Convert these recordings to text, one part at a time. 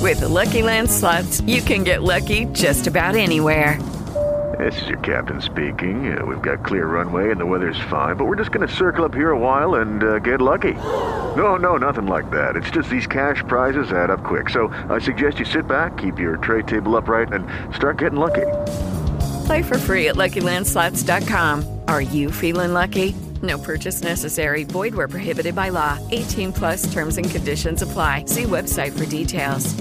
With the Lucky Land Slots, you can get lucky just about anywhere. This is your captain speaking. We've got clear runway and the weather's fine, but we're just going to circle up here a while and get lucky. No, nothing like that. It's just these cash prizes add up quick. So I suggest you sit back, keep your tray table upright, and start getting lucky. Play for free at LuckyLandSlots.com. Are you feeling lucky? No purchase necessary. Void where prohibited by law. 18 plus terms and conditions apply. See website for details.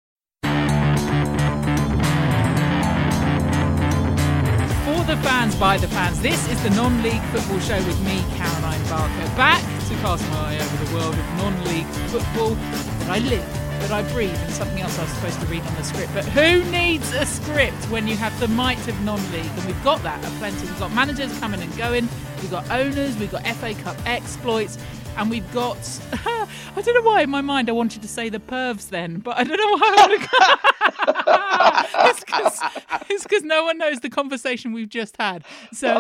For the fans, by the fans, this is the non-league football show with me, Caroline Barker, back to cast my eye over the world of non-league football that I live, that I breathe, and something else I was supposed to read on the script. But who needs a script when you have the might of non-league? And we've got that plenty. We've got managers coming and going, we've got owners, we've got FA Cup exploits, and we've got, I don't know why in my mind I wanted to say the pervs then, but I don't know why I want to It's because no one knows the conversation we've just had. So,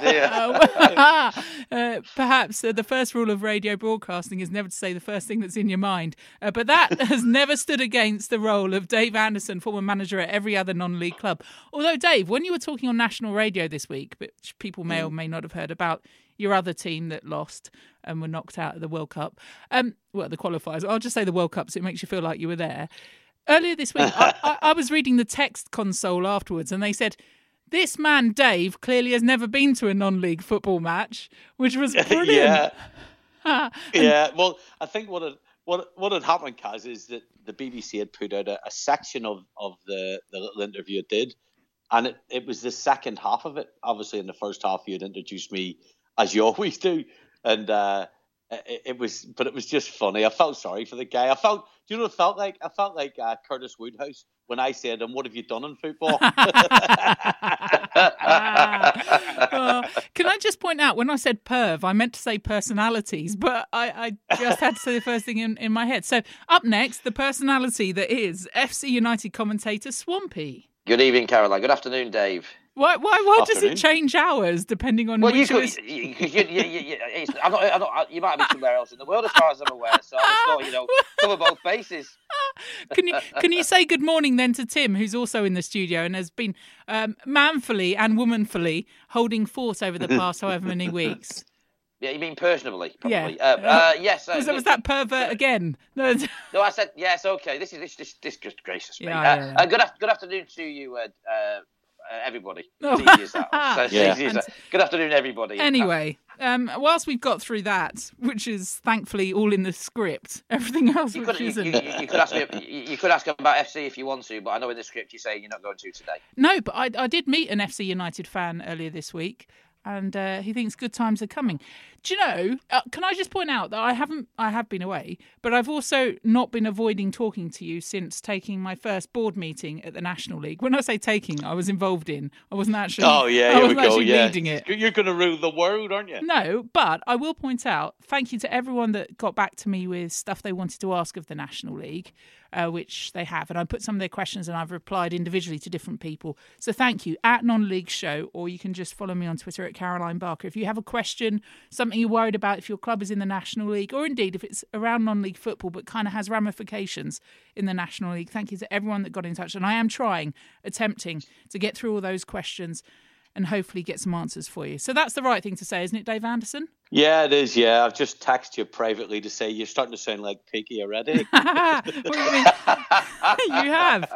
perhaps the first rule of radio broadcasting is never to say the first thing that's in your mind. But that has never stood against the role of Dave Anderson, former manager at every other non-league club. Although, Dave, when you were talking on national radio this week, which people may or may not have heard about, your other team that lost and were knocked out of the World Cup. The qualifiers. I'll just say the World Cup so it makes you feel like you were there. Earlier this week, I was reading the text console afterwards and they said, this man, Dave, clearly has never been to a non-league football match, which was brilliant. Yeah. Well, I think what had happened, Kaz, is that the BBC had put out a section of the little interview it did. And it was the second half of it. Obviously, in the first half, you had introduced me as you always do, and it was just funny. I felt sorry for the guy. Do you know what it felt like? I felt like Curtis Woodhouse when I said, "And what have you done in football?" Can I just point out, when I said perv, I meant to say personalities, but I just had to say the first thing in my head. So up next, the personality that is FC United commentator Swampy. Good evening, Caroline. Good afternoon, Dave. Why does it change hours depending on which? Well, you might be somewhere else in the world as far as I'm aware. So I just thought, cover both bases. Can you say good morning then to Tim, who's also in the studio and has been manfully and womanfully holding fort over the past however many weeks? Yeah, you mean personally, probably. Yeah. Yes. Was that pervert again? No, I said yes. Okay, this just gracious me. Yeah. Good afternoon to you, everybody. Oh. Good afternoon, everybody. Anyway, whilst we've got through that, which is thankfully all in the script, everything else you could ask about FC if you want to, but I know in the script you say you're not going to today. No, but I did meet an FC United fan earlier this week, and he thinks good times are coming. Do you know, can I just point out that I have been away, but I've also not been avoiding talking to you since taking my first board meeting at the National League. When I say taking, I was involved in. I wasn't actually leading it. You're going to rule the world, aren't you? No, but I will point out, thank you to everyone that got back to me with stuff they wanted to ask of the National League, which they have. And I put some of their questions and I've replied individually to different people. So thank you, at Non-League Show, or you can just follow me on Twitter at Caroline Barker. If you have a question, something you're worried about if your club is in the National League, or indeed if it's around non-league football but kind of has ramifications in the National League, thank you to everyone that got in touch. And I am attempting to get through all those questions and hopefully get some answers for you. So that's the right thing to say, isn't it, Dave Anderson? Yeah, it is, yeah. I've just texted you privately to say you're starting to sound like Peaky already. What do you mean? You have.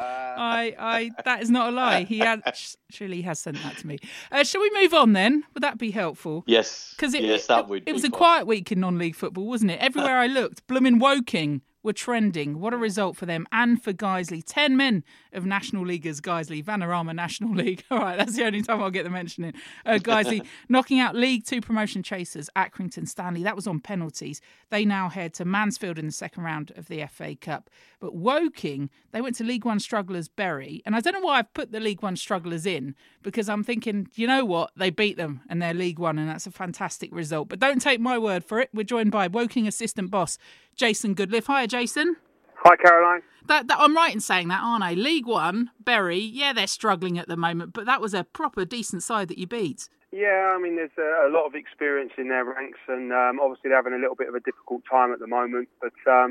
That is not a lie. He surely has sent that to me. Shall we move on then? Would that be helpful? Yes. That would be. It was a quiet week in non-league football, wasn't it? Everywhere I looked, blooming Woking were trending. What a result for them and for Guiseley. 10 men of National Leaguers, Guiseley, Vanarama National League. All right, that's the only time I'll get the mention in. Guiseley knocking out League 2 promotion chasers, Accrington Stanley. That was on penalties. They now head to Mansfield in the second round of the FA Cup. But Woking, they went to League 1 strugglers Bury. And I don't know why I've put the League 1 strugglers in, because I'm thinking, you know what? They beat them and they're League 1, and that's a fantastic result. But don't take my word for it. We're joined by Woking assistant boss Jason Goodliff. Hi, Jason. Hi, Caroline. That I'm right in saying that, aren't I? League 1, Bury, yeah, they're struggling at the moment, but that was a proper decent side that you beat. Yeah, I mean, there's a lot of experience in their ranks, and obviously they're having a little bit of a difficult time at the moment. But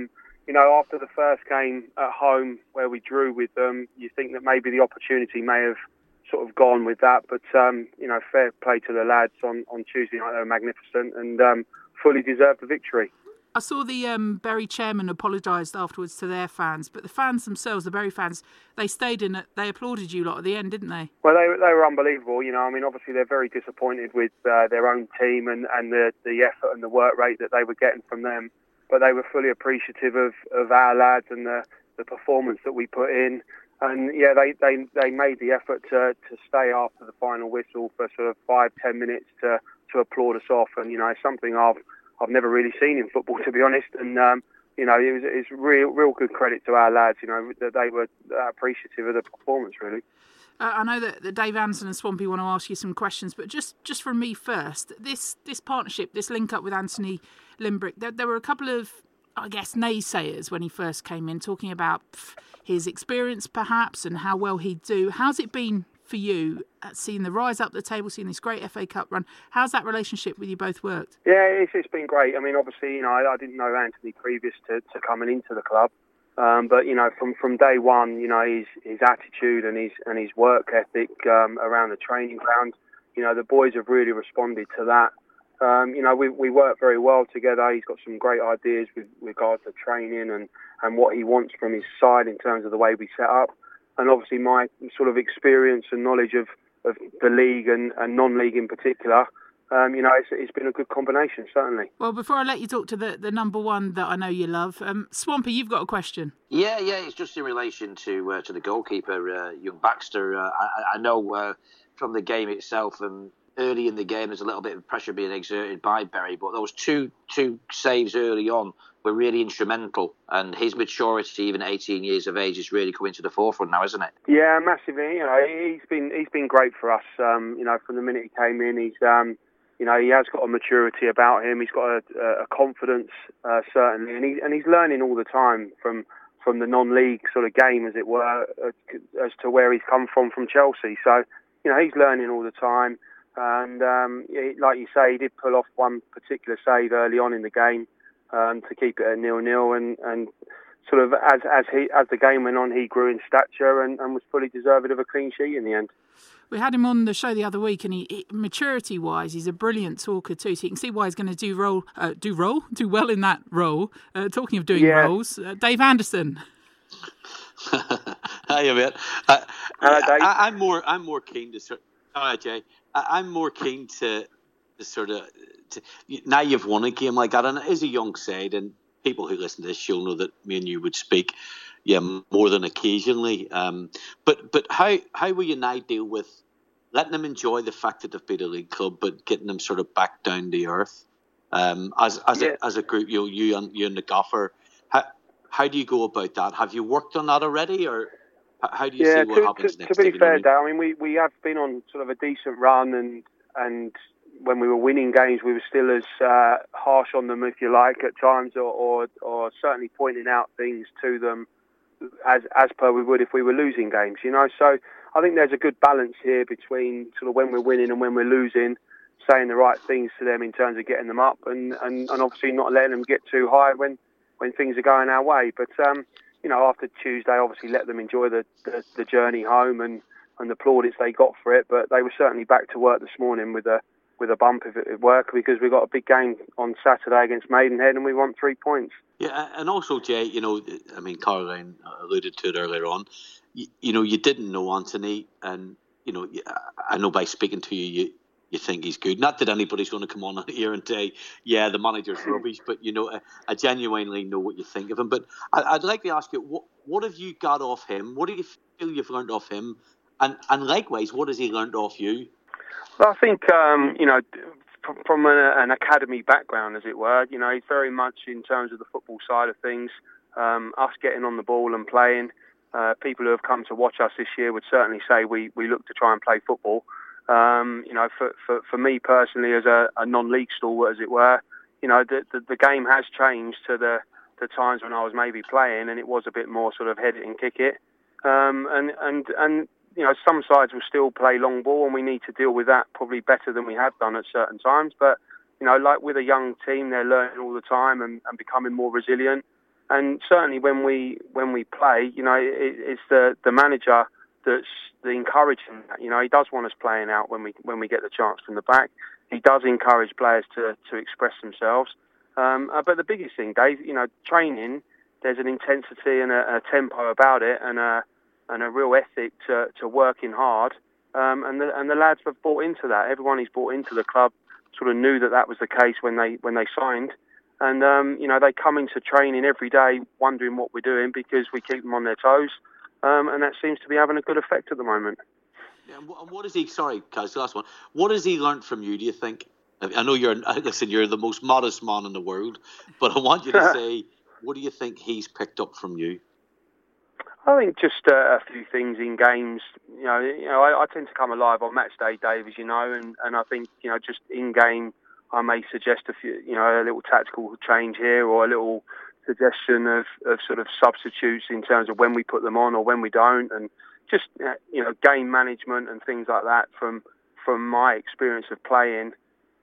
after the first game at home where we drew with them, you think that maybe the opportunity may have sort of gone with that. But, fair play to the lads on Tuesday night. They were magnificent and fully deserved the victory. I saw the Bury chairman apologised afterwards to their fans, but the fans themselves, the Bury fans, they stayed in it. They applauded you lot at the end, didn't they? Well, they were unbelievable. Obviously they're very disappointed with their own team and the effort and the work rate that they were getting from them. But they were fully appreciative of our lads and the performance that we put in. And yeah, they made the effort to stay after the final whistle for sort of 5-10 minutes to applaud us off. And it's something I've never really seen in football, to be honest. And it's real good credit to our lads. That they were appreciative of the performance, really. I know that Dave Anderson and Swampy want to ask you some questions, but just from me first, this partnership, this link up with Anthony Limbrick, there were a couple of, I guess, naysayers when he first came in, talking about his experience perhaps and how well he'd do. How's it been for you, seeing the rise up the table, seeing this great FA Cup run? How's that relationship with you both worked? Yeah, it's been great. I mean, obviously, I didn't know Anthony previous to coming into the club. But from day one, his attitude and his work ethic around the training ground, the boys have really responded to that. We work very well together. He's got some great ideas with regards to training and what he wants from his side in terms of the way we set up. And obviously my sort of experience and knowledge of the league and non-league in particular. It's been a good combination, certainly. Well, before I let you talk to the number one that I know you love, Swampy, you've got a question. Yeah, it's just in relation to the goalkeeper, young Baxter. I know from the game itself, early in the game, there's a little bit of pressure being exerted by Bury, but those two saves early on were really instrumental, and his maturity, even at 18 years of age, is really coming to the forefront now, isn't it? Yeah, massively. He's been great for us. From the minute he came in, he has got a maturity about him. He's got a confidence, certainly, and he's learning all the time from the non-league sort of game, as it were, as to where he's come from Chelsea. So, he's learning all the time. And like you say, he did pull off one particular save early on in the game to keep it at 0-0, and sort of as the game went on, he grew in stature and was fully deserving of a clean sheet in the end. We had him on the show the other week, and he maturity-wise, he's a brilliant talker too. So you can see why he's going to do well in that role. Talking of doing roles, Dave Anderson. Hiya, mate. Hello, Dave. I'm more keen to. Hi, Jay. I'm more keen to sort of. Now you've won a game like that, and it is a young side, and people who listen to this show know that me and you would speak, more than occasionally. But how will you now deal with letting them enjoy the fact that they've beat a league club, but getting them sort of back down to earth as a group? You and the gaffer. How do you go about that? Have you worked on that already, or how do you see what happens next? To be fair, Dave, I mean, we have been on sort of a decent run, and when we were winning games, we were still as harsh on them, if you like, at times, or certainly pointing out things to them as per we would if we were losing games, So I think there's a good balance here between sort of when we're winning and when we're losing, saying the right things to them in terms of getting them up, and obviously not letting them get too high when things are going our way. But after Tuesday, obviously let them enjoy the journey home and the plaudits they got for it. But they were certainly back to work this morning with a bump if it worked, because we got a big game on Saturday against Maidenhead and we want 3 points. Yeah, and also, Jay, I mean, Caroline alluded to it earlier on. You didn't know Anthony, and I know by speaking to you, you think he's good. Not that anybody's going to come on here and say, yeah, the manager's rubbish, but I genuinely know what you think of him. But I'd like to ask you, what have you got off him? What do you feel you've learned off him? And likewise, what has he learned off you? Well, I think, from an academy background, as it were, he's very much in terms of the football side of things, us getting on the ball and playing. People who have come to watch us this year would certainly say we look to try and play football. For me personally, as a non-league stalwart, as it were, the game has changed to the times when I was maybe playing, and it was a bit more sort of head it and kick it. And some sides will still play long ball, and we need to deal with that probably better than we have done at certain times. But, like with a young team, they're learning all the time and becoming more resilient. And certainly when we play, it's the manager that's the encouraging that. He does want us playing out when we get the chance from the back. He does encourage players to express themselves. But the biggest thing, Dave, training, there's an intensity and a tempo about it, and a real ethic to working hard. And the lads have bought into that. Everyone who's bought into the club sort of knew that was the case when they signed. And, they come into training every day wondering what we're doing because we keep them on their toes. And that seems to be having a good effect at the moment. Yeah, and what is he? Sorry, Kaz, the last one. What has he learnt from you? Do you think? I know you're the most modest man in the world, but I want you to say, what do you think he's picked up from you? I think just a few things in games. I tend to come alive on match day, Dave, as you know, and I think just in game, I may suggest a few, a little tactical change here or a little suggestion of sort of substitutes in terms of when we put them on or when we don't, and just game management and things like that from my experience of playing.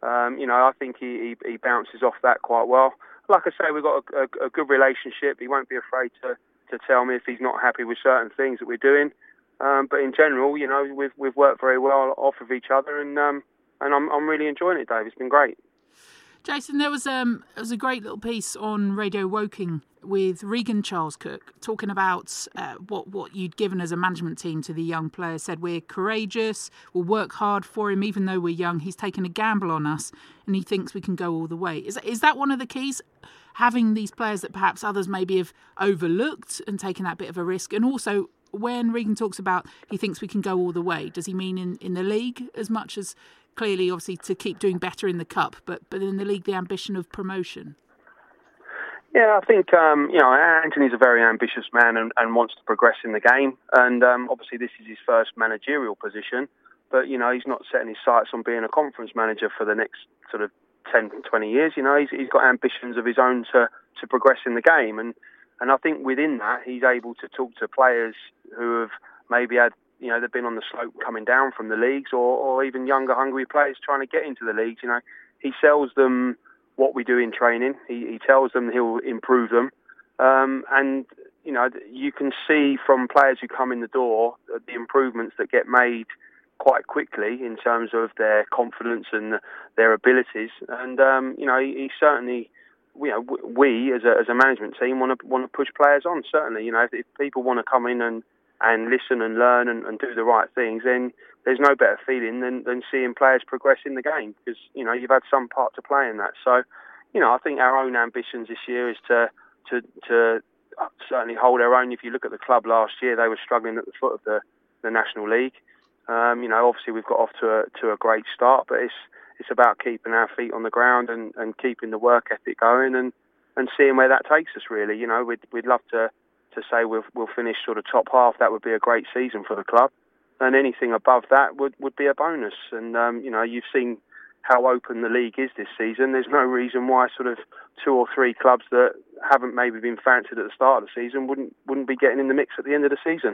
I think he bounces off that quite well. Like I say, we've got a good relationship. He won't be afraid to tell me if he's not happy with certain things that we're doing. But in general, we've worked very well off of each other, and I'm really enjoying it, Dave. It's been great. Jason, there was a great little piece on Radio Woking with Regan Charles Cook talking about what you'd given as a management team to the young players. Said we're courageous, we'll work hard for him even though we're young. He's taken a gamble on us and he thinks we can go all the way. Is that one of the keys? Having these players that perhaps others maybe have overlooked and taken that bit of a risk? And also, when Regan talks about he thinks we can go all the way, does he mean in the league as much as clearly, obviously, to keep doing better in the cup, but in the league, the ambition of promotion? Yeah, I think, Anthony's a very ambitious man and wants to progress in the game. And obviously this is his first managerial position, but, he's not setting his sights on being a conference manager for the next sort of 10, 20 years. He's got ambitions of his own to progress in the game. And I think within that, he's able to talk to players who have maybe had, they've been on the slope coming down from the leagues, or even younger, hungry players trying to get into the leagues. He sells them what we do in training. He tells them he'll improve them. And, you can see from players who come in the door the improvements that get made quite quickly in terms of their confidence and their abilities. And, he certainly, we as a management team want to push players on, certainly. If people want to come in and listen and learn and do the right things, then there's no better feeling than seeing players progress in the game, because, you've had some part to play in that. So, I think our own ambitions this year is to certainly hold our own. If you look at the club last year, they were struggling at the foot of the National League. Obviously we've got off to a great start, but it's about keeping our feet on the ground and keeping the work ethic going and seeing where that takes us, really. We'd love to say we'll finish sort of top half. That would be a great season for the club, and anything above that would be a bonus. And you've seen how open the league is this season. There's no reason why sort of 2 or 3 clubs that haven't maybe been fancied at the start of the season wouldn't be getting in the mix at the end of the season.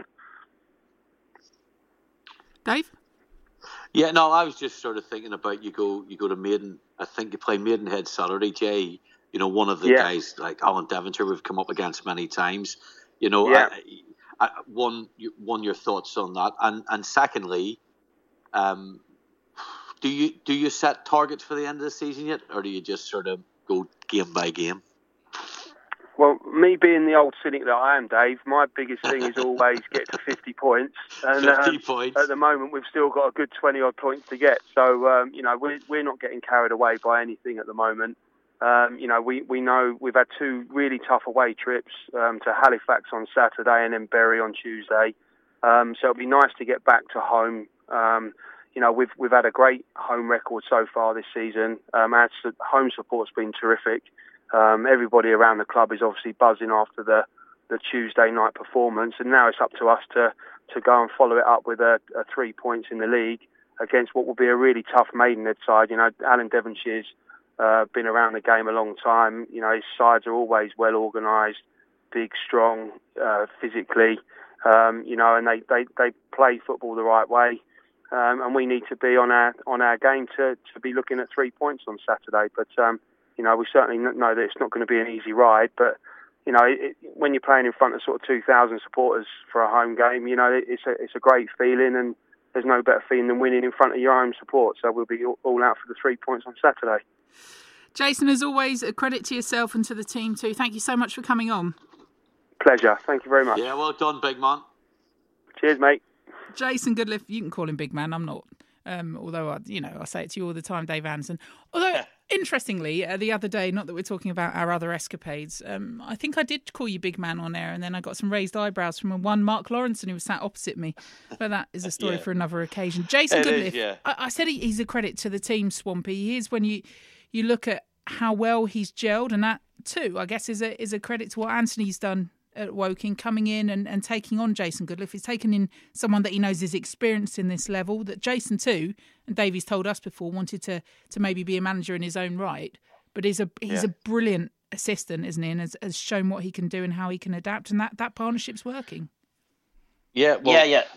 Dave? Yeah, no, I was just sort of thinking about you go to Maiden. I think you play Maidenhead Saturday, Jay. One of the guys like Alan Devonshire we've come up against many times. One, your thoughts on that, and secondly, do you set targets for the end of the season yet, or do you just sort of go game by game? Well, me being the old cynic that I am, Dave, my biggest thing is always get to 50 points. And 50 points. At the moment, we've still got a good 20-odd points to get. So, we're not getting carried away by anything at the moment. We know we've had 2 really tough away trips to Halifax on Saturday and then Bury on Tuesday. So it'll be nice to get back to home. We've had a great home record so far this season. Our home support's been terrific. Everybody around the club is obviously buzzing after the Tuesday night performance, and now it's up to us to go and follow it up with a 3 points in the league against what will be a really tough Maidenhead side. Alan Devonshire's been around the game a long time. His sides are always well organised, big, strong, physically, and they play football the right way. And we need to be on our game to be looking at 3 points on Saturday. But we certainly know that it's not going to be an easy ride. But you know, when you're playing in front of sort of 2,000 supporters for a home game, you know, it's a great feeling, and there's no better feeling than winning in front of your home support. So we'll be all out for the 3 points on Saturday. Jason, as always, a credit to yourself and to the team too. Thank you so much for coming on. Pleasure. Thank you very much. Yeah, well done, big man. Cheers, mate. Jason Goodliff, you can call him big man. I'm not. Although I say it to you all the time, Dave Anderson. Although interestingly, the other day, not that we're talking about our other escapades, I think I did call you big man on air, and then I got some raised eyebrows from one Mark Lawrenson who was sat opposite me. But that is a story for another occasion. Jason Goodliff, I said he's a credit to the team, Swampy. He is when you look at how well he's gelled, and that too, I guess, is a credit to what Anthony's done at Woking, coming in and taking on Jason Goodliff. He's taken in someone that he knows is experienced in this level, that Jason too, and Davey's told us before, wanted to maybe be a manager in his own right, but he's a brilliant assistant, isn't he, and has shown what he can do and how he can adapt, and that partnership's working. Yeah, well, yeah.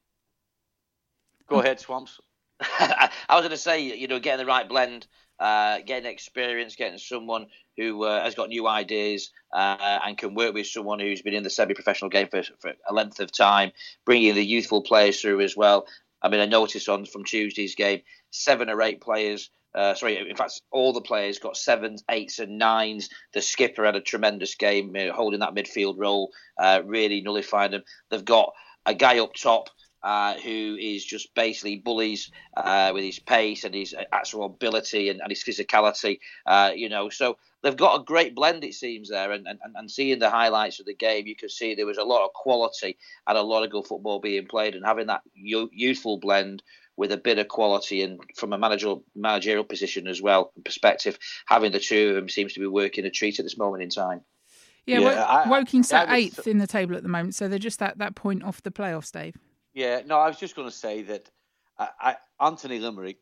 Go ahead, Swamps. I was going to say, getting the right blend, getting experience, getting someone who has got new ideas and can work with someone who's been in the semi-professional game for a length of time, bringing the youthful players through as well. I mean, I noticed from Tuesday's game, 7 or 8 players, in fact, all the players got 7s, 8s and 9s. The skipper had a tremendous game, holding that midfield role, really nullifying them. They've got a guy up top who is just basically bullies with his pace and his actual ability and his physicality, So they've got a great blend, it seems, there. And seeing the highlights of the game, you could see there was a lot of quality and a lot of good football being played. And having that youthful blend with a bit of quality and from a managerial position as well, perspective, having the two of them seems to be working a treat at this moment in time. Yeah, Woking sat 8th in the table at the moment, so they're just that point off the playoffs, Dave. Yeah, no, I was just going to say that Anthony Limerick.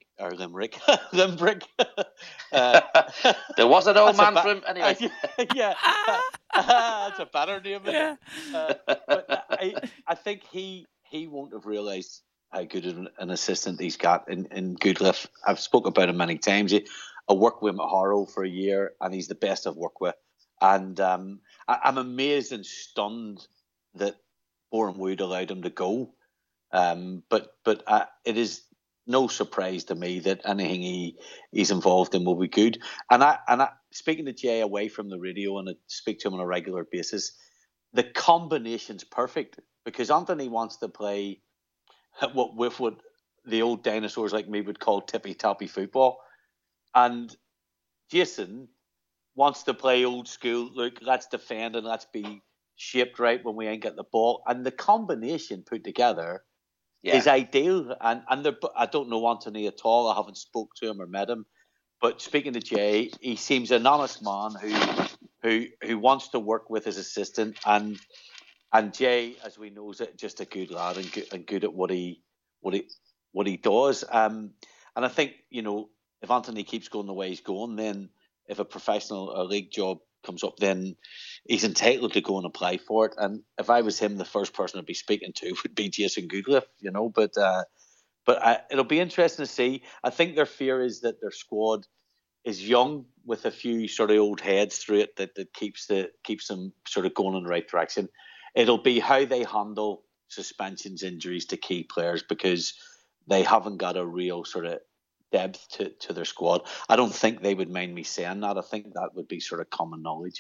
There was an old man from anyway. Yeah, that's a better name. Yeah. But I think he won't have realised how good an assistant he's got in Goodliff. I've spoken about him many times. I worked with him at Harrow for a year, and he's the best I've worked with. And I'm amazed and stunned that Boreham Wood allowed him to go. But it is no surprise to me that anything he's involved in will be good. And I speaking to Jay away from the radio, and I speak to him on a regular basis, the combination's perfect, because Anthony wants to play what the old dinosaurs like me would call tippy-tappy football, and Jason wants to play old school. Look, let's defend and let's be shaped right when we ain't got the ball, and the combination put together is ideal. And I don't know Anthony at all. I haven't spoke to him or met him, but speaking to Jay, he seems an honest man who wants to work with his assistant, and Jay, as we know, is just a good lad and good at what he does. And I think, if Anthony keeps going the way he's going, then if a professional or league job comes up, then he's entitled to go and apply for it. And if I was him, the first person I'd be speaking to would be Jason Goodliff, But it'll be interesting to see. I think their fear is that their squad is young with a few sort of old heads through it that keeps them sort of going in the right direction. It'll be how they handle suspensions, injuries to key players, because they haven't got a real sort of depth to their squad. I don't think they would mind me saying that. I think that would be sort of common knowledge.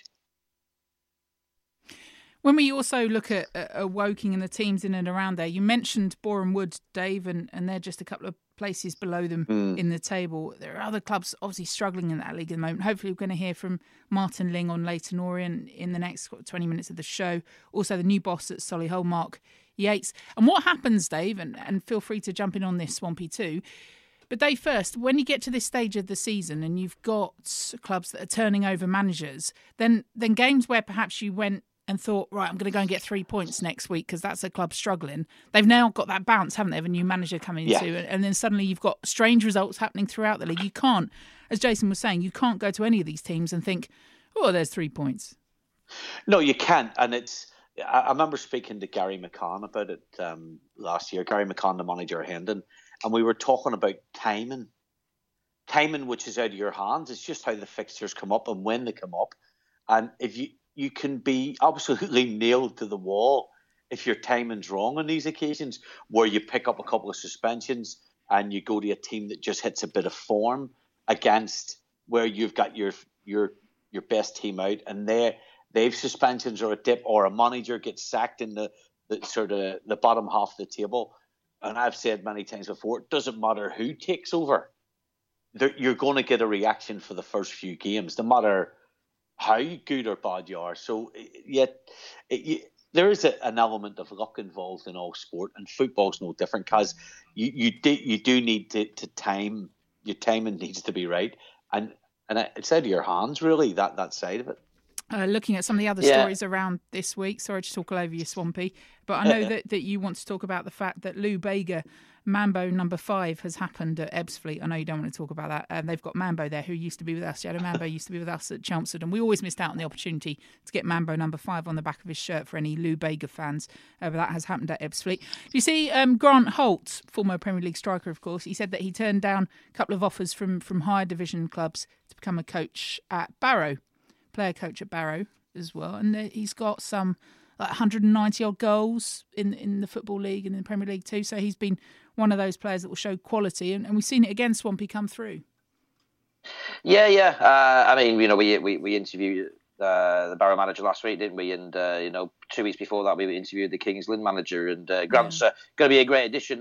When we also look at Woking and the teams in and around there, you mentioned Boreham Wood, Dave, and they're just a couple of places below them in the table. There are other clubs obviously struggling in that league at the moment. Hopefully we're going to hear from Martin Ling on Leyton Orient in the next 20 minutes of the show. Also the new boss at Solihull, Mark Yates. And what happens, Dave, and feel free to jump in on this, Swampy, too, but Dave, first, when you get to this stage of the season and you've got clubs that are turning over managers, then games where perhaps you went and thought, right, I'm going to go and get 3 points next week because that's a club struggling. They've now got that bounce, haven't they, of a new manager coming into, and then suddenly you've got strange results happening throughout the league. You can't, as Jason was saying, you can't go to any of these teams and think, oh, there's 3 points. No, you can't. And I remember speaking to Gary McCann about it last year. Gary McCann, the manager of Hendon, and we were talking about timing, which is out of your hands. It's just how the fixtures come up and when they come up. And if you can be absolutely nailed to the wall if your timing's wrong on these occasions, where you pick up a couple of suspensions and you go to a team that just hits a bit of form against where you've got your best team out, and they've suspensions or a dip, or a manager gets sacked in the sort of the bottom half of the table. And I've said many times before, it doesn't matter who takes over. You're going to get a reaction for the first few games, no matter how good or bad you are. So there is an element of luck involved in all sport, and football's no different, because you do need to time. Your timing needs to be right, and it's out of your hands, really, that side of it. Looking at some of the other stories around this week, sorry to talk all over you, Swampy, but I know that you want to talk about the fact that Lou Bega, Mambo number 5, has happened at Ebbsfleet. I know you don't want to talk about that. They've got Mambo there, who used to be with us. Shadow Mambo used to be with us at Chelmsford, and we always missed out on the opportunity to get Mambo number 5 on the back of his shirt for any Lou Bega fans. But that has happened at Ebbsfleet. You see, Grant Holt, former Premier League striker, of course, he said that he turned down a couple of offers from higher division clubs to become a coach at Barrow. Player coach at Barrow as well, and he's got some 190 odd goals in the Football League and in the Premier League too. So he's been one of those players that will show quality, and we've seen it again, Swampy, come through. Yeah. I mean, we interviewed the Barrow manager last week, didn't we? And 2 weeks before that, we interviewed the Kings Lynn manager, and Grant's going to be a great addition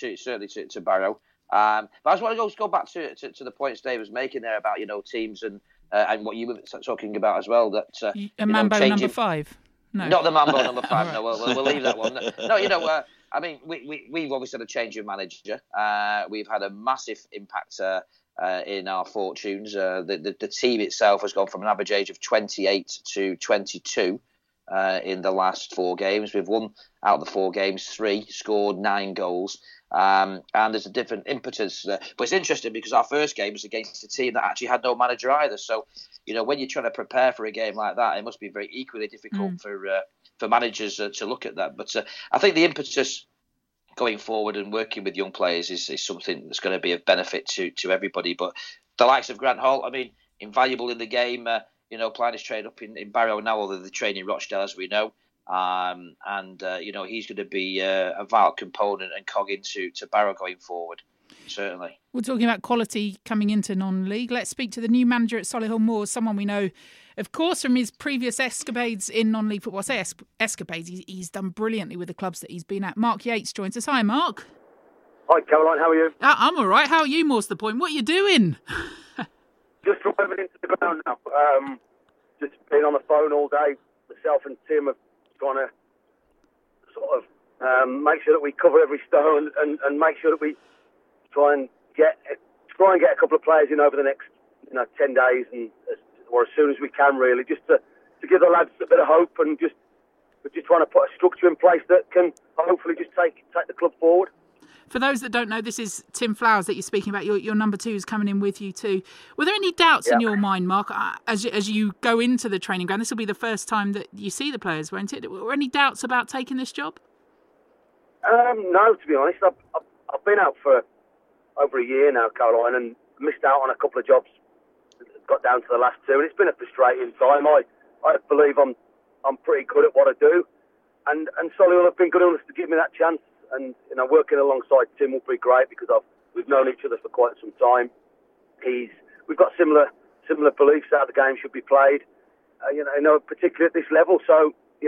to Barrow. But I just want to go back to the points Dave was making there about teams and what you were talking about as well. That Mambo number 5. No, not the Mambo number 5. Right. No, we'll leave that one. No, I mean, we've obviously had a change of manager. We've had a massive impact in our fortunes. The team itself has gone from an average age of 28 to 22 in the last 4 games. We've won out of the 4 games 3, scored 9 goals. And there's a different impetus. But it's interesting because our first game was against a team that actually had no manager either. So, when you're trying to prepare for a game like that, it must be very equally difficult for managers to look at that. But I think the impetus going forward and working with young players is something that's going to be of benefit to everybody. But the likes of Grant Holt, I mean, invaluable in the game. Playing his trade up in Barrow now, although they train in Rochdale, as we know. He's going to be a vital component and cog into Barrow going forward, certainly. We're talking about quality coming into non-league. Let's speak to the new manager at Solihull Moors, someone we know, of course, from his previous escapades in non-league football. I say escapades, he's done brilliantly with the clubs that he's been at. Mark Yates joins us. Hi, Mark. Hi, Caroline. How are you? I'm all right. How are you, more to the point? What are you doing? Just driving into the ground now. Just been on the phone all day. Myself and Tim have trying to sort of make sure that we cover every stone and make sure that we try and get a couple of players in over the next 10 days or as soon as we can, really, just to give the lads a bit of hope, and we're just trying to put a structure in place that can hopefully just take the club forward. For those that don't know, this is Tim Flowers that you're speaking about. Your number 2 is coming in with you too. Were there any doubts in your mind, Mark, as you go into the training ground? This will be the first time that you see the players, won't it? Were any doubts about taking this job? No, to be honest. I've been out for over a year now, Caroline, and missed out on a couple of jobs. Got down to the last 2, and it's been a frustrating time. I believe I'm pretty good at what I do, and Solihull have been good enough to give me that chance. And working alongside Tim will be great because we've known each other for quite some time. We've got similar beliefs how the game should be played, particularly at this level. So we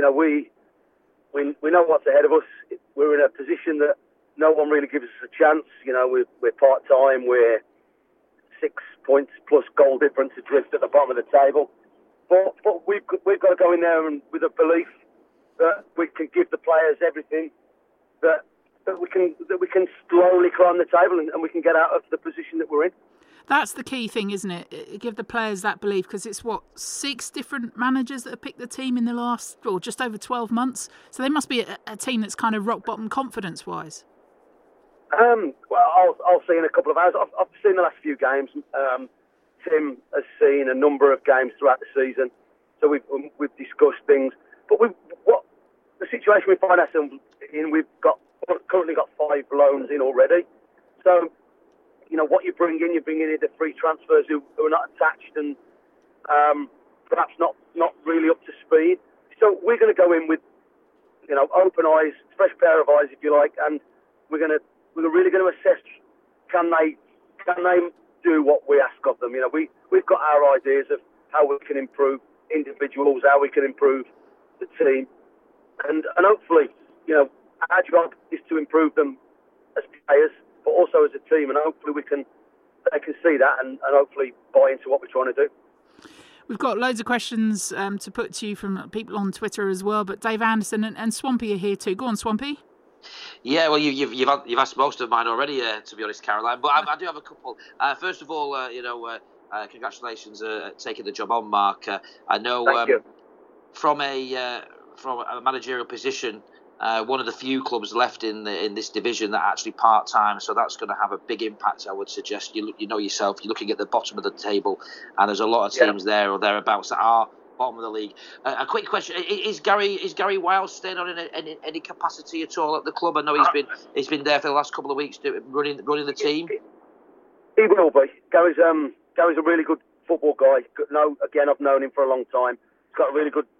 know what's ahead of us. We're in a position that no one really gives us a chance. We're part time. We're 6 points plus goal difference adrift at the bottom of the table. But we've got to go in there and with a belief that we can give the players everything that we can slowly climb the table and we can get out of the position that we're in. That's the key thing, isn't it? Give the players that belief, because it's 6 different managers that have picked the team in the last, just over 12 months. So they must be a team that's kind of rock bottom confidence wise. Well, I'll see in a couple of hours. I've seen the last few games. Tim has seen a number of games throughout the season, so we've discussed things. But the situation we find ourselves in, we've currently got 5 loans in already. So, what you bring in either free transfers who are not attached, and perhaps not really up to speed. So we're going to go in with, open eyes, fresh pair of eyes, if you like, and we're really going to assess can they do what we ask of them. We've got our ideas of how we can improve individuals, how we can improve the team, and hopefully, our job is to improve them as players, but also as a team, and hopefully they can see that and hopefully buy into what we're trying to do. We've got loads of questions to put to you from people on Twitter as well, but Dave Anderson and Swampy are here too. Go on, Swampy. Yeah, well, you've asked most of mine already, to be honest, Caroline. But I do have a couple. First of all, congratulations taking the job on, Mark. I know Thank you. From a managerial position, one of the few clubs left in this division that are actually part-time, so that's going to have a big impact, I would suggest. You know yourself, you're looking at the bottom of the table, and there's a lot of teams there or thereabouts that are bottom of the league. A quick question: Is Gary Wiles staying on in any capacity at all at the club? I know he's been there for the last couple of weeks running the team. He will be. Gary's a really good football guy. I've known him for a long time. He's got a really good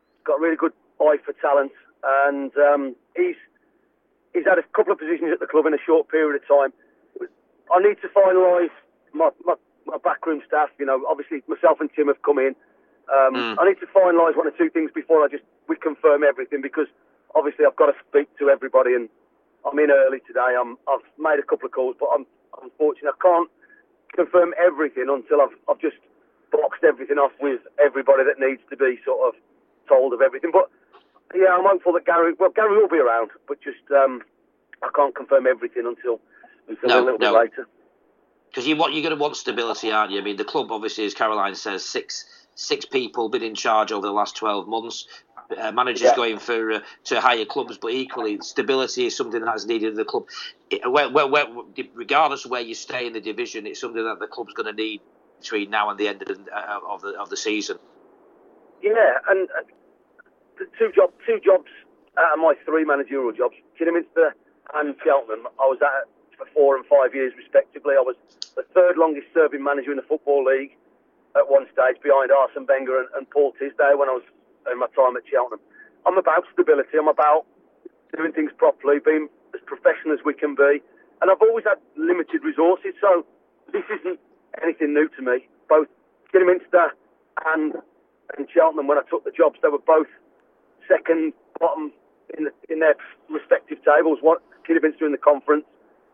eye for talent. And he's had a couple of positions at the club in a short period of time. I need to finalise my backroom staff. Obviously myself and Tim have come in. I need to finalise one or two things before we confirm everything, because obviously I've got to speak to everybody, and I'm in early today. I've made a couple of calls, but I'm unfortunate I can't confirm everything until I've just boxed everything off with everybody that needs to be sort of told of everything. But yeah, I'm hopeful that Gary will be around, but just I can't confirm everything until a little bit later. Because you're going to want stability, aren't you? I mean, the club, obviously, as Caroline says, six people been in charge over the last 12 months. Managers going to higher clubs, but equally, stability is something that's needed in the club. Regardless of where you stay in the division, it's something that the club's going to need between now and the end of the season. Yeah, and two jobs out of my three managerial jobs, Kidderminster and Cheltenham, I was at for 4 and 5 years respectively. I was the third longest serving manager in the Football League at one stage, behind Arsene Wenger and Paul Tisdale when I was in my time at Cheltenham. I'm about stability. I'm about doing things properly, being as professional as we can be. And I've always had limited resources, so this isn't anything new to me. Both Kidderminster and Cheltenham, when I took the jobs, they were both second bottom in their respective tables. Kidderminster in the conference.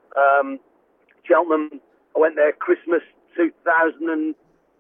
Cheltenham, I went there Christmas 2009,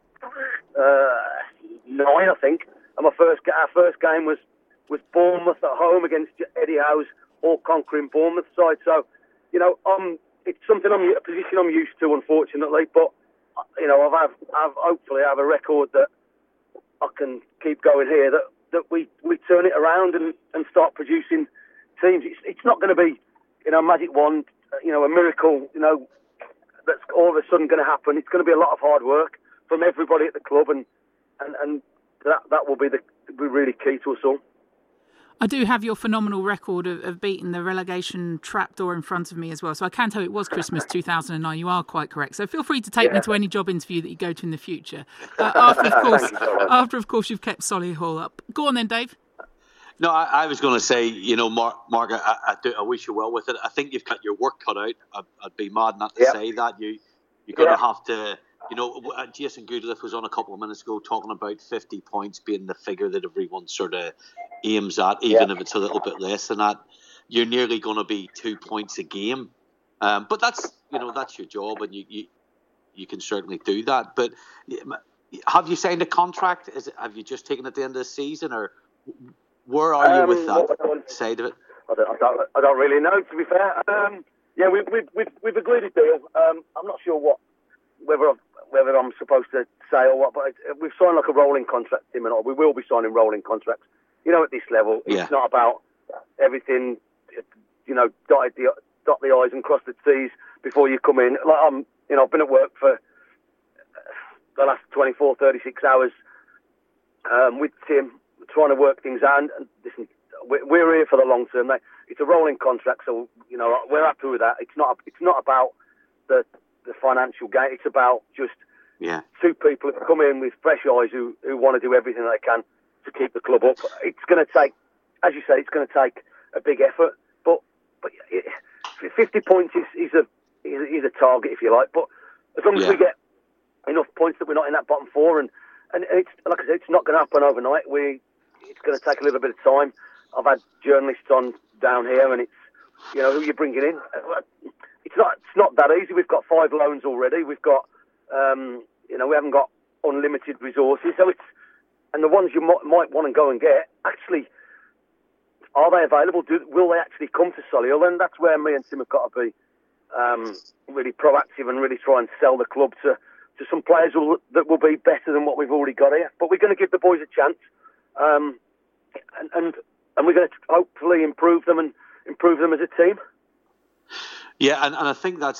I think. And our first game was Bournemouth at home against Eddie Howe's all-conquering Bournemouth side. So, it's something a position I'm used to, unfortunately. But I've hopefully have a record that I can keep going here. That we turn it around and start producing teams. It's not going to be magic wand, a miracle, that's all of a sudden going to happen. It's going to be a lot of hard work from everybody at the club, and that will be really key to us all. I do have your phenomenal record of beating the relegation trapdoor in front of me as well. So I can tell you it was Christmas 2009. You are quite correct. So feel free to take me to any job interview that you go to in the future. After, of course, you've kept Solihull up. Go on then, Dave. No, I was going to say, Mark, I wish you well with it. I think you've got your work cut out. I'd be mad not to say that. You're going to have to... Jason Goodliffe was on a couple of minutes ago talking about 50 points being the figure that everyone sort of aims at, even if it's a little bit less than that. You're nearly going to be 2 points a game. But that's your job, and you can certainly do that. But have you signed a contract? Have you just taken it at the end of the season, or where are you with that side of it? I don't really know, to be fair. We've agreed a deal. I'm not sure whether I'm supposed to say or what, but we've signed like a rolling contract, Tim and I. We will be signing rolling contracts. At this level, it's not about everything, dot the I's and cross the T's before you come in. Like I've been at work for the last 24, 36 hours with Tim, trying to work things out. And listen, we're here for the long term. It's a rolling contract, so we're happy with that. It's not about the financial gain. It's about just two people who come in with fresh eyes who want to do everything they can to keep the club up. It's going to take, as you say, it's going to take a big effort. But 50 points is a target, if you like. But as long as we get enough points that we're not in that bottom four, and it's, like I said, it's not going to happen overnight. It's going to take a little bit of time. I've had journalists on down here, and it's, you know, who you're bringing in. It's not that easy. We've got 5 loans already. We've got, you know, we haven't got unlimited resources. So and the ones you might want to go and get, actually, are they available? Will they actually come to Solihull? And that's where me and Tim have got to be really proactive and really try and sell the club to some players that will be better than what we've already got here. But we're going to give the boys a chance, and we're going to hopefully improve them as a team. Yeah, and I think I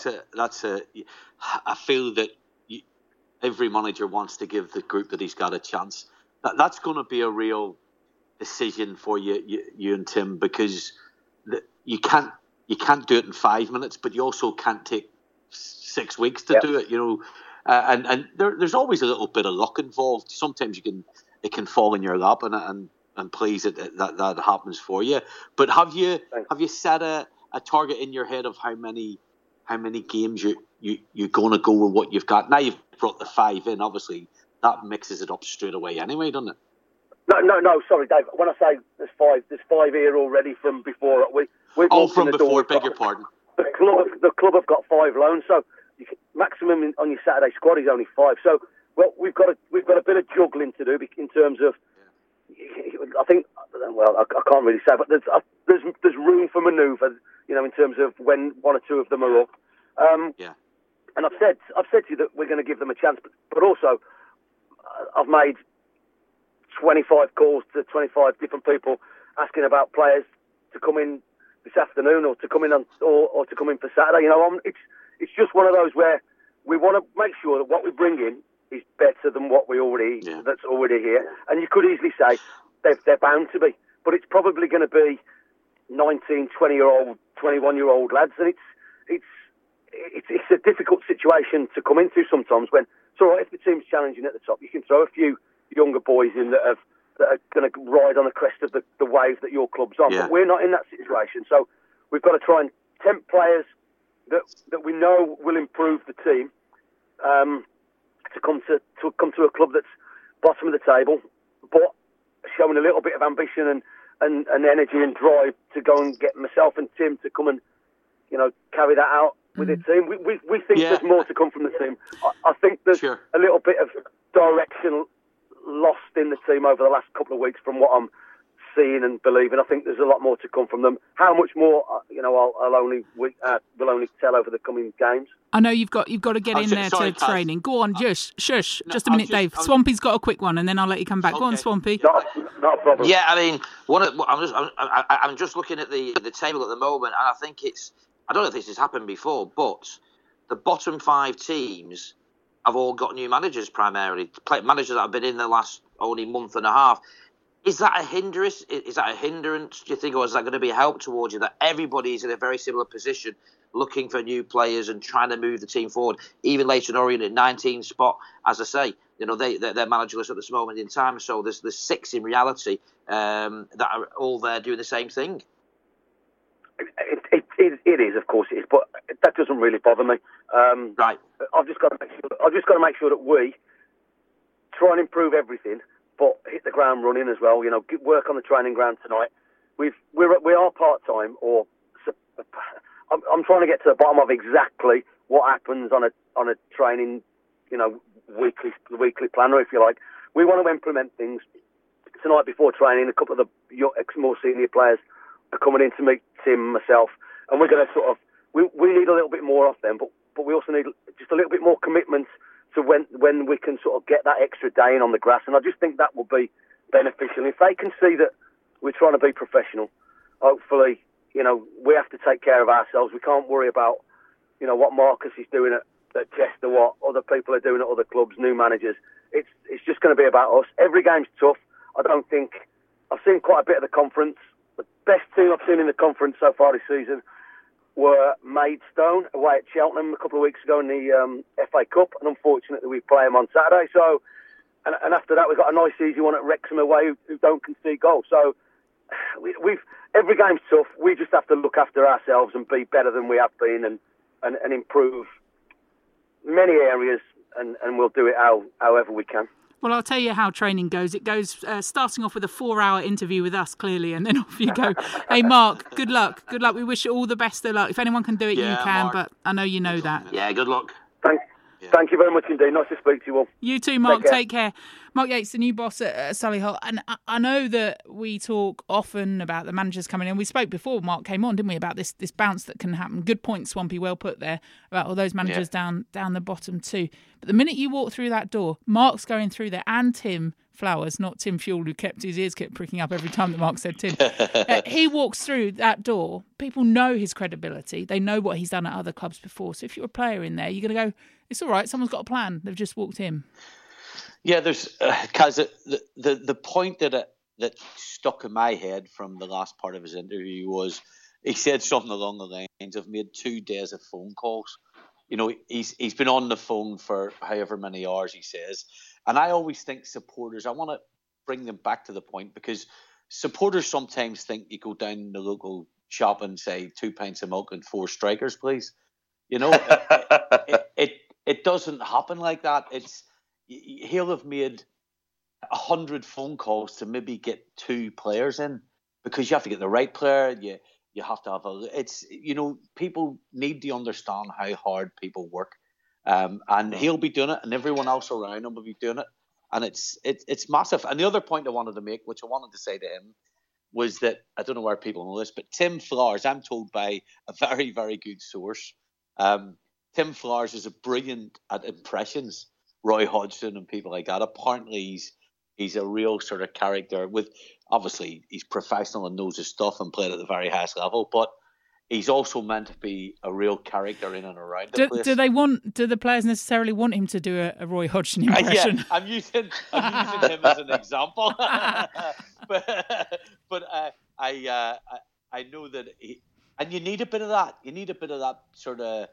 feel that every manager wants to give the group that he's got a chance. That's going to be a real decision for you and Tim, because you can't do it in 5 minutes, but you also can't take 6 weeks to do it. You know, and there's always a little bit of luck involved. Sometimes it can fall in your lap, and please that happens for you. But have you set a target in your head of how many games you're going to go with what you've got? Now you've brought the 5 in, obviously that mixes it up straight away anyway, doesn't it? No, sorry, Dave. When I say there's 5 here already from before. From before, beg your pardon. The club have got 5 loans, so maximum on your Saturday squad is only 5. So, well, we've got a bit of juggling to do in terms of. I think, well, I can't really say, but there's room for manoeuvre, you know, in terms of when 1 or 2 of them are up. And I've said to you that we're going to give them a chance, but also I've made 25 calls to 25 different people asking about players to come in this afternoon or to come in or to come in for Saturday. You know, it's just one of those where we want to make sure that what we bring in is better than what that's already here. And you could easily say they're bound to be, but it's probably going to be 19, 20-year-old, 21-year-old lads, and it's a difficult situation to come into sometimes. When it's all right if the team's challenging at the top, you can throw a few younger boys in that are going to ride on the crest of the wave that your club's on. But we're not in that situation, so we've got to try and tempt players that we know will improve the team to come to a club that's bottom of the table, but showing a little bit of ambition and energy and drive to go and get myself and Tim to come and, you know, carry that out with the team. We think there's more to come from the team. I think there's a little bit of direction lost in the team over the last couple of weeks from what I'm seeing and believing. I think there's a lot more to come from them. How much more, you know, we'll only tell over the coming games. I know you've got to get in there to training. Go on, shush. Just a minute, Dave. Swampy's got a quick one, and then I'll let you come back. Okay. Go on, Swampy. Not a problem. Yeah, I mean, I'm just looking at the table at the moment, and I think I don't know if this has happened before, but the bottom 5 teams have all got new managers primarily, managers that have been in the last only month and a half. Is that a hindrance? Is that a hindrance, do you think, or is that going to be a help towards you, that everybody's in a very similar position, looking for new players and trying to move the team forward? Even Leyton Orient at 19th spot, as I say, you know, they're managerless at this moment in time. So there's 6 in reality that are all there doing the same thing. It is, of course it is, but that doesn't really bother me. Right. I've just got to make sure that we try and improve everything, but hit the ground running as well. You know, work on the training ground tonight. We are part time, or I'm trying to get to the bottom of exactly what happens on a training, you know, weekly planner, if you like. We want to implement things tonight before training. A couple of the more senior players are coming in to meet Tim, myself, and we're going to sort of we need a little bit more off them, but we also need just a little bit more commitment to when we can sort of get that extra day in on the grass, and I just think that will be beneficial. If they can see that we're trying to be professional, hopefully, you know, we have to take care of ourselves. We can't worry about, you know, what Marcus is doing at Chester, what other people are doing at other clubs, new managers. It's just going to be about us. Every game's tough. I've seen quite a bit of the conference. The best team I've seen in the conference so far this season were Maidstone away at Cheltenham a couple of weeks ago in the FA Cup, and unfortunately we play them on Saturday. So, and after that we've got a nice easy one at Wrexham away who don't concede goals. So we've every game's tough. We just have to look after ourselves and be better than we have been, and improve many areas, and we'll do it however we can. Well, I'll tell you how training goes. It goes starting off with a 4-hour interview with us, clearly, and then off you go. Hey, Mark, good luck. Good luck. We wish you all the best of luck. If anyone can do it, you can, Mark. But I know you know that. Yeah, good luck. Thank you very much indeed. Nice to speak to you all. You too, Mark. Take care. Mark Yates, the new boss at Solihull. And I know that we talk often about the managers coming in. We spoke before Mark came on, didn't we, about this bounce that can happen. Good point, Swampy, well put there, about all those managers down the bottom too. But the minute you walk through that door, Mark's going through there, and Tim Flowers, not Tim Fuel, who his ears kept pricking up every time that Mark said Tim. He walks through that door. People know his credibility. They know what he's done at other clubs before. So if you're a player in there, you're going to go, it's all right, someone's got a plan. They've just walked in. Yeah, there's because the point that stuck in my head from the last part of his interview was he said something along the lines of made 2 days of phone calls. You know, he's been on the phone for however many hours, he says. And I always think supporters, I want to bring them back to the point, because supporters sometimes think you go down the local shop and say 2 pints of milk and 4 strikers, please. You know, it doesn't happen like that. He'll have made 100 phone calls to maybe get 2 players in, because you have to get the right player. You have to have people need to understand how hard people work. And he'll be doing it, and everyone else around him will be doing it. And it's massive. And the other point I wanted to make, which I wanted to say to him, was that, I don't know where people know this, but Tim Flowers, I'm told by a very, very good source, Tim Flowers is brilliant at impressions, Roy Hodgson and people like that. Apparently he's a real sort of character with, obviously he's professional and knows his stuff and played at the very highest level, but he's also meant to be a real character in and around the place. Do the players necessarily want him to do a Roy Hodgson impression? Yeah, I'm using him as an example. but I know that and you need a bit of that. You need a bit of that sort of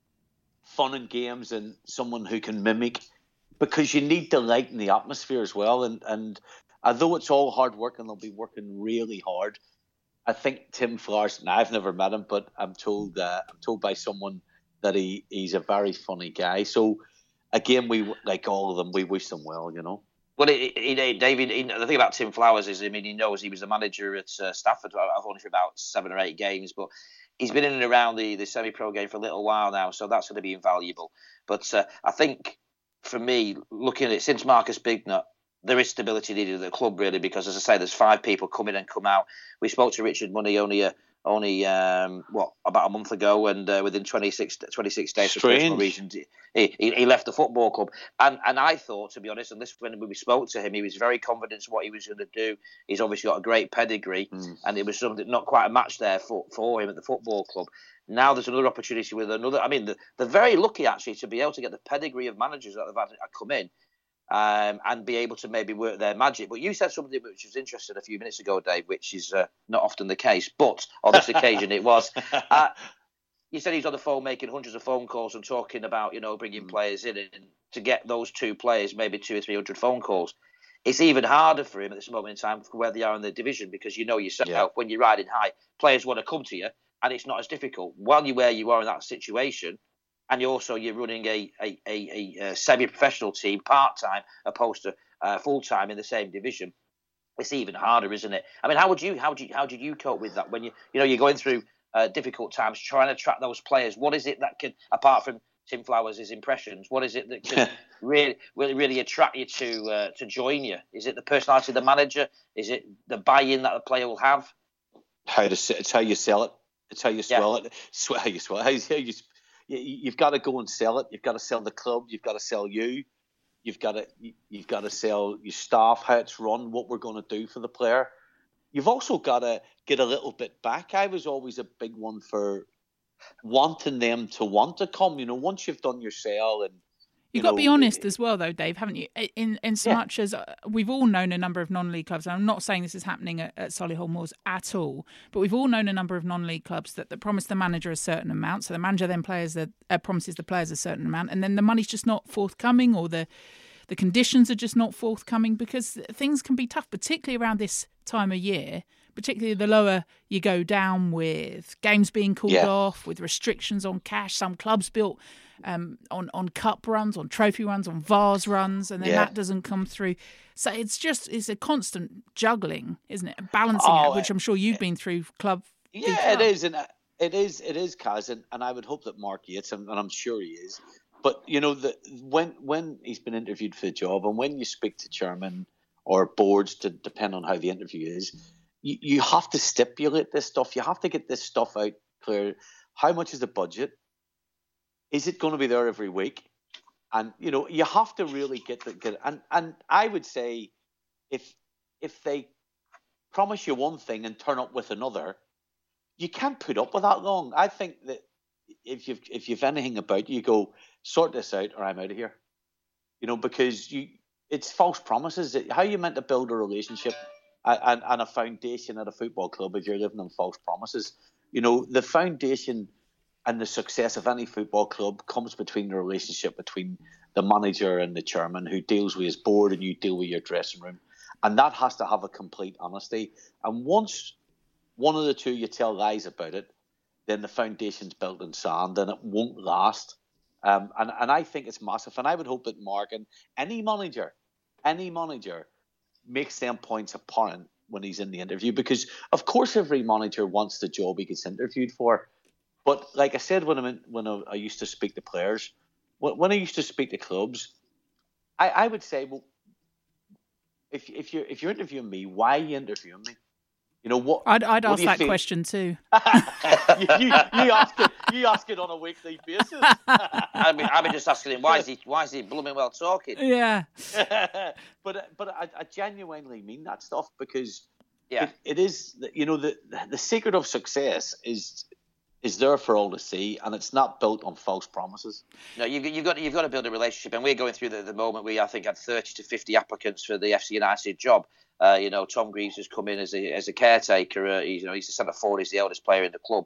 fun and games, and someone who can mimic, because you need to lighten the atmosphere as well. And although it's all hard work and they'll be working really hard, I think Tim Flowers, now I've never met him, but I'm told by someone that he's a very funny guy. So again, we, like all of them, we wish them well, you know. Well, David, the thing about Tim Flowers is, I mean, he knows he was the manager at Stafford. I've only for about 7 or 8 games, but he's been in and around the semi-pro game for a little while now, so that's going to be invaluable. But I think, for me, looking at it, since Marcus Bignot, there is stability needed at the club, really, because, as I say, there's 5 people come in and come out. We spoke to Richard Money only about a month ago, and within 26 days, for personal reasons, he left the football club. And I thought, to be honest, and this when we spoke to him, he was very confident in what he was going to do. He's obviously got a great pedigree, and it was something not quite a match there for him at the football club. Now there's another opportunity with another. I mean, they're very lucky actually to be able to get the pedigree of managers that have had come in. And be able to maybe work their magic. But you said something which was interesting a few minutes ago, Dave, which is not often the case, but on this occasion it was. You said he's on the phone making hundreds of phone calls and talking about, bringing players in, and to get those 2 players, maybe 200 or 300 phone calls. It's even harder for him at this moment in time for where they are in the division, because you know yourself, when you're riding high, players want to come to you, and it's not as difficult. While you're where you are in that situation, and you're running a semi-professional team part-time opposed to full-time in the same division. It's even harder, isn't it? I mean, how did you cope with that when you're going through difficult times, trying to attract those players? What is it that can, apart from Tim Flowers' impressions, what is it that can really attract you to join you? Is it the personality of the manager? Is it the buy-in that the player will have? It's how you sell it. It's how you swell it. How you swell it. You've got to go and sell it. You've got to sell the club. You've got to sell you. You've got to sell your staff, how it's run, what we're going to do for the player. You've also got to get a little bit back. I was always a big one for wanting them to want to come. Once you've done your sale and You've got to be honest as well, though, Dave, haven't you? In so much as we've all known a number of non-league clubs, and I'm not saying this is happening at Solihull Moors at all, but we've all known a number of non-league clubs that promise the manager a certain amount, so the manager then promises the players a certain amount, and then the money's just not forthcoming, or the conditions are just not forthcoming, because things can be tough, particularly around this time of year, particularly the lower you go down, with games being called off, with restrictions on cash. Some clubs built on cup runs, on trophy runs, on Vars runs, and then that doesn't come through. So it's a constant juggling, isn't it? Balancing out, which I'm sure you've been through club. Yeah, it is, and it is, Kaz, and I would hope that Mark Yates, and I'm sure he is. But when he's been interviewed for the job, and when you speak to chairman or boards, to depend on how the interview is, you have to stipulate this stuff. You have to get this stuff out clear. How much is the budget? Is it going to be there every week? And you have to really get and I would say if they promise you one thing and turn up with another, you can't put up with that long. I think that if you've anything about you, go sort this out or I'm out of here. Because it's false promises. How are you meant to build a relationship and a foundation at a football club if you're living on false promises? The foundation and the success of any football club comes between the relationship between the manager and the chairman, who deals with his board and you deal with your dressing room. And that has to have a complete honesty. And once one of the two you tell lies about it, then the foundation's built in sand and it won't last. And I think it's massive. And I would hope that Mark and any manager makes them points apparent when he's in the interview, because of course every manager wants the job he gets interviewed for. But like I said, when I used to speak to players, when I used to speak to clubs, I would say, well, if you're interviewing me, why are you interviewing me? What? I'd ask that question too. you ask it on a weekly basis. I'd be just asking him, why is he blooming well talking? Yeah. but I genuinely mean that stuff, because it is, the secret of success is there for all to see, and it's not built on false promises. No, you've got to build a relationship, and we're going through the moment. We, I think, had 30 to 50 applicants for the FC United job. Tom Greaves has come in as a caretaker. He's the centre forward. He's the eldest player in the club,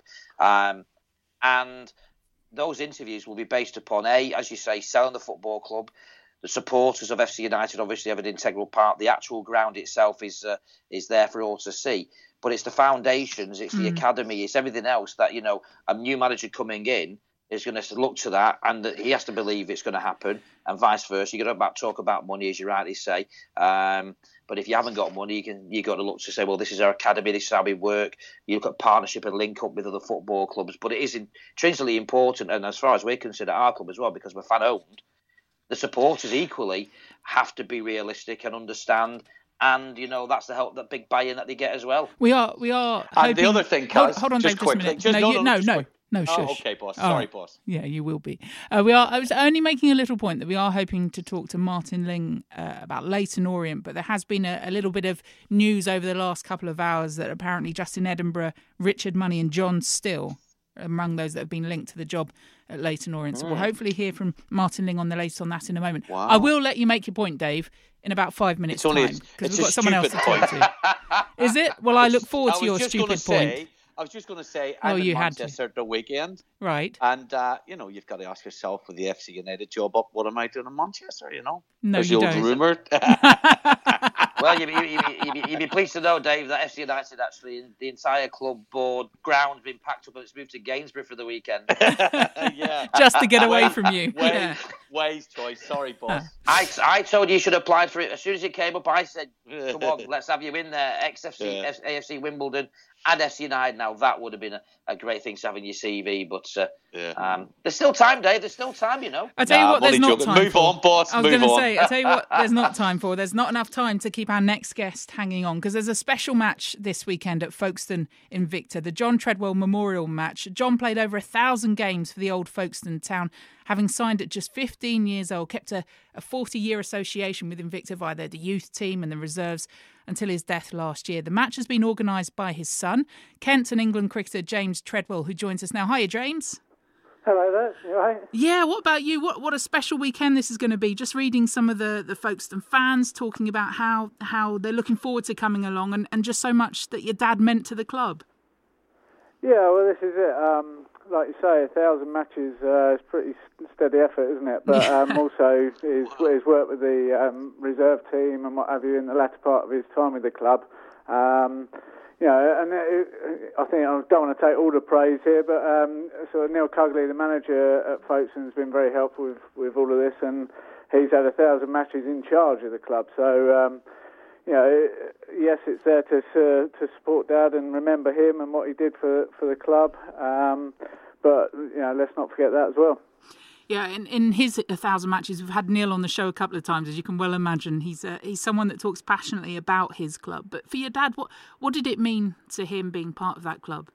and those interviews will be based upon as you say, selling the football club. The supporters of FC United obviously have an integral part. The actual ground itself is there for all to see. But it's the foundations, it's the academy, it's everything else that, a new manager coming in is going to look to that, and he has to believe it's going to happen, and vice versa. You've got to talk about money, as you rightly say. But if you haven't got money, you've got to look to say, well, this is our academy, this is how we work. You look at partnership and link up with other football clubs. But it is intrinsically important, and as far as we're concerned, our club as well, because we're fan-owned, the supporters equally have to be realistic and understand. And that's that big buy-in that they get as well. We are. And the other thing, Kaz, hold on, just Dave, quickly. Just a minute. No, shush. Oh, okay, boss. Sorry, boss. Yeah, you will be. I was only making a little point that we are hoping to talk to Martin Ling about Leyton Orient, but there has been a little bit of news over the last couple of hours that apparently Justin Edinburgh, Richard Money and John Still are among those that have been linked to the job at Leyton Orient. So we'll hopefully hear from Martin Ling on the latest on that in a moment. Wow. I will let you make your point, Dave, in about 5 minutes' time, because we've got someone else to talk to. Is it? Well, I look forward to your stupid point. I was just going to say, I'm in Manchester the weekend. Right. And, you've got to ask yourself, with the FC United job up, what am I doing in Manchester, No, there's you the old don't. rumour. Well, you'd be pleased to know, Dave, that FC United, actually, the entire club board ground's been packed up and it's moved to Gainsborough for the weekend. Yeah. Just to get away from you. Way's choice. Sorry, boss. I told you should have applied for it. As soon as it came up, I said, come on, let's have you in there. AFC Wimbledon and FC United. Now, that would have been a great thing to have in your CV. But there's still time, Dave. There's still time, I tell you what, there's not time Move for. on, boss. I was going to say, I tell you what, there's not time for. There's not enough time to keep our next guest hanging on, because there's a special match this weekend at Folkestone Invicta, the John Treadwell Memorial Match. John played over 1,000 games for the old Folkestone town, having signed at just 15 years old, kept a 40-year association with Invicta via the youth team and the reserves until his death last year. The match has been organised by his son, Kent, and England cricketer James Treadwell, who joins us now. Hiya, James. Hello there, you all right? Yeah, what about you? What a special weekend this is going to be. Just reading some of the Folkestone fans talking about how they're looking forward to coming along and just so much that your dad meant to the club. Yeah, well, this is it. Like you say, 1,000 matches is pretty steady effort, isn't it? But also his work with the reserve team and what have you in the latter part of his time with the club. You know, and I think I don't want to take all the praise here, but so Neil Cugley, the manager at Folkestone, has been very helpful with all of this, and he's had 1,000 matches in charge of the club. So, you know, yes, it's there to support Dad and remember him and what he did for the club. But you know, let's not forget that as well. Yeah, in his 1,000 matches, we've had Neil on the show a couple of times, as you can well imagine. He's someone that talks passionately about his club. But for your dad, what did it mean to him being part of that club?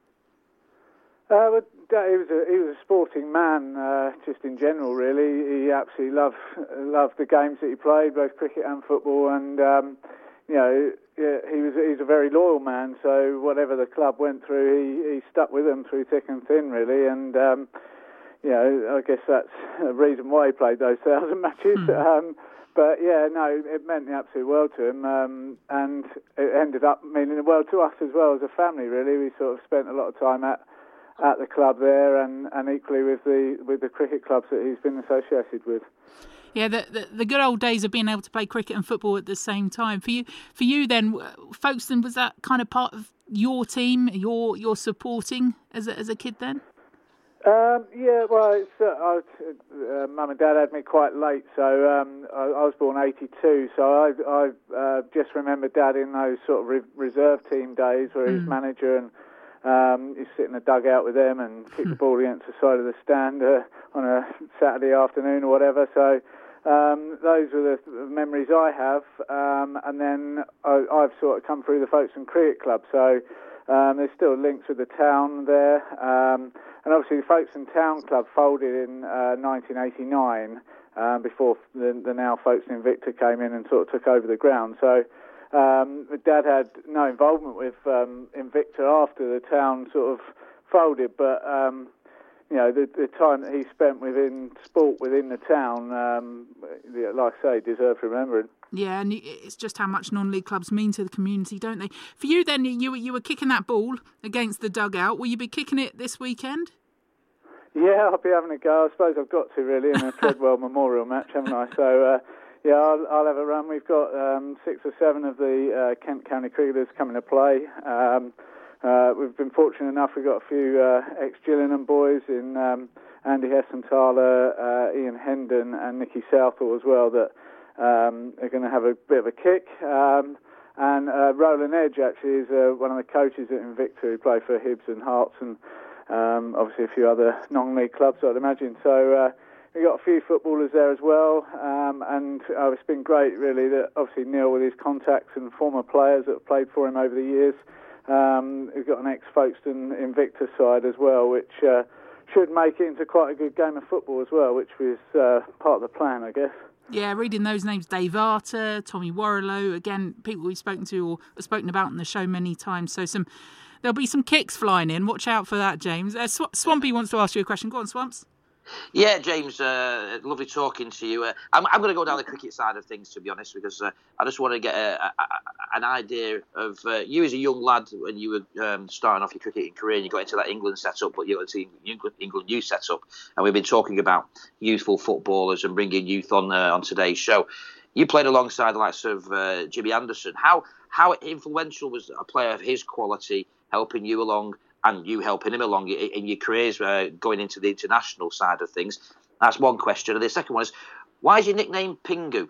Well, he was a sporting man, just in general, really. He absolutely loved the games that he played, both cricket and football, and you know, he's a very loyal man. So whatever the club went through, he stuck with them through thick and thin, really, and. You know, I guess that's a reason why he played those 1,000 matches. But yeah, no, it meant the absolute world to him, and it ended up meaning the world to us as well as a family. Really, we sort of spent a lot of time at the club there, and equally with the cricket clubs that he's been associated with. Yeah, the good old days of being able to play cricket and football at the same time. For you then, Folkestone, was that kind of part of your team, your supporting as a kid then? Yeah, well, Mum and Dad had me quite late, so I was born 82, so I just remember Dad in those sort of reserve team days where he was manager, and you sit in the dugout with them and kick the ball against the side of the stand on a Saturday afternoon or whatever. So those are the memories I have, and then I've sort of come through the Folkestone Cricket Club, so there's still links with the town there. And obviously the Folkestone Town Club folded in 1989 before the now Folkestone Invicta came in and sort of took over the ground. So Dad had no involvement with Invicta after the town sort of folded, but you know, the time that he spent within sport within the town, like I say, deserves remembering. Yeah, and it's just how much non-league clubs mean to the community, don't they? For you then, you were kicking that ball against the dugout. Will you be kicking it this weekend? Yeah, I'll be having a go. I suppose I've got to, really, in a Treadwell Memorial match, haven't I? So, yeah, I'll have a run. We've got 6 or 7 of the Kent County cricketers coming to play. We've been fortunate enough, we've got a few ex-Gillingham boys in Andy Hessenthaler, Ian Hendon and Nicky Southall as well that are going to have a bit of a kick. And Roland Edge actually is one of the coaches at Invicta who play for Hibs and Hearts and obviously a few other non-league clubs, I'd imagine. So we've got a few footballers there as well. And it's been great, really, that obviously Neil, with his contacts and former players that have played for him over the years, we've got an ex-Folkestone Invicta side as well, which should make it into quite a good game of football as well, which was part of the plan, I guess. Yeah, reading those names, Dave Arter, Tommy Warrilow, again, people we've spoken to or spoken about on the show many times. So there'll be some kicks flying in. Watch out for that, James. Swampy wants to ask you a question. Go on, Swamps. Yeah, James, lovely talking to you. I'm going to go down the cricket side of things, to be honest, because I just want to get an idea of you as a young lad when you were starting off your cricketing career and you got into that England setup, but you got into England youth setup, and we've been talking about youthful footballers and bringing youth on today's show. You played alongside the likes of Jimmy Anderson. How influential was a player of his quality helping you along, and you helping him along in your careers going into the international side of things? That's one question. And the second one is, why is your nickname Pingu?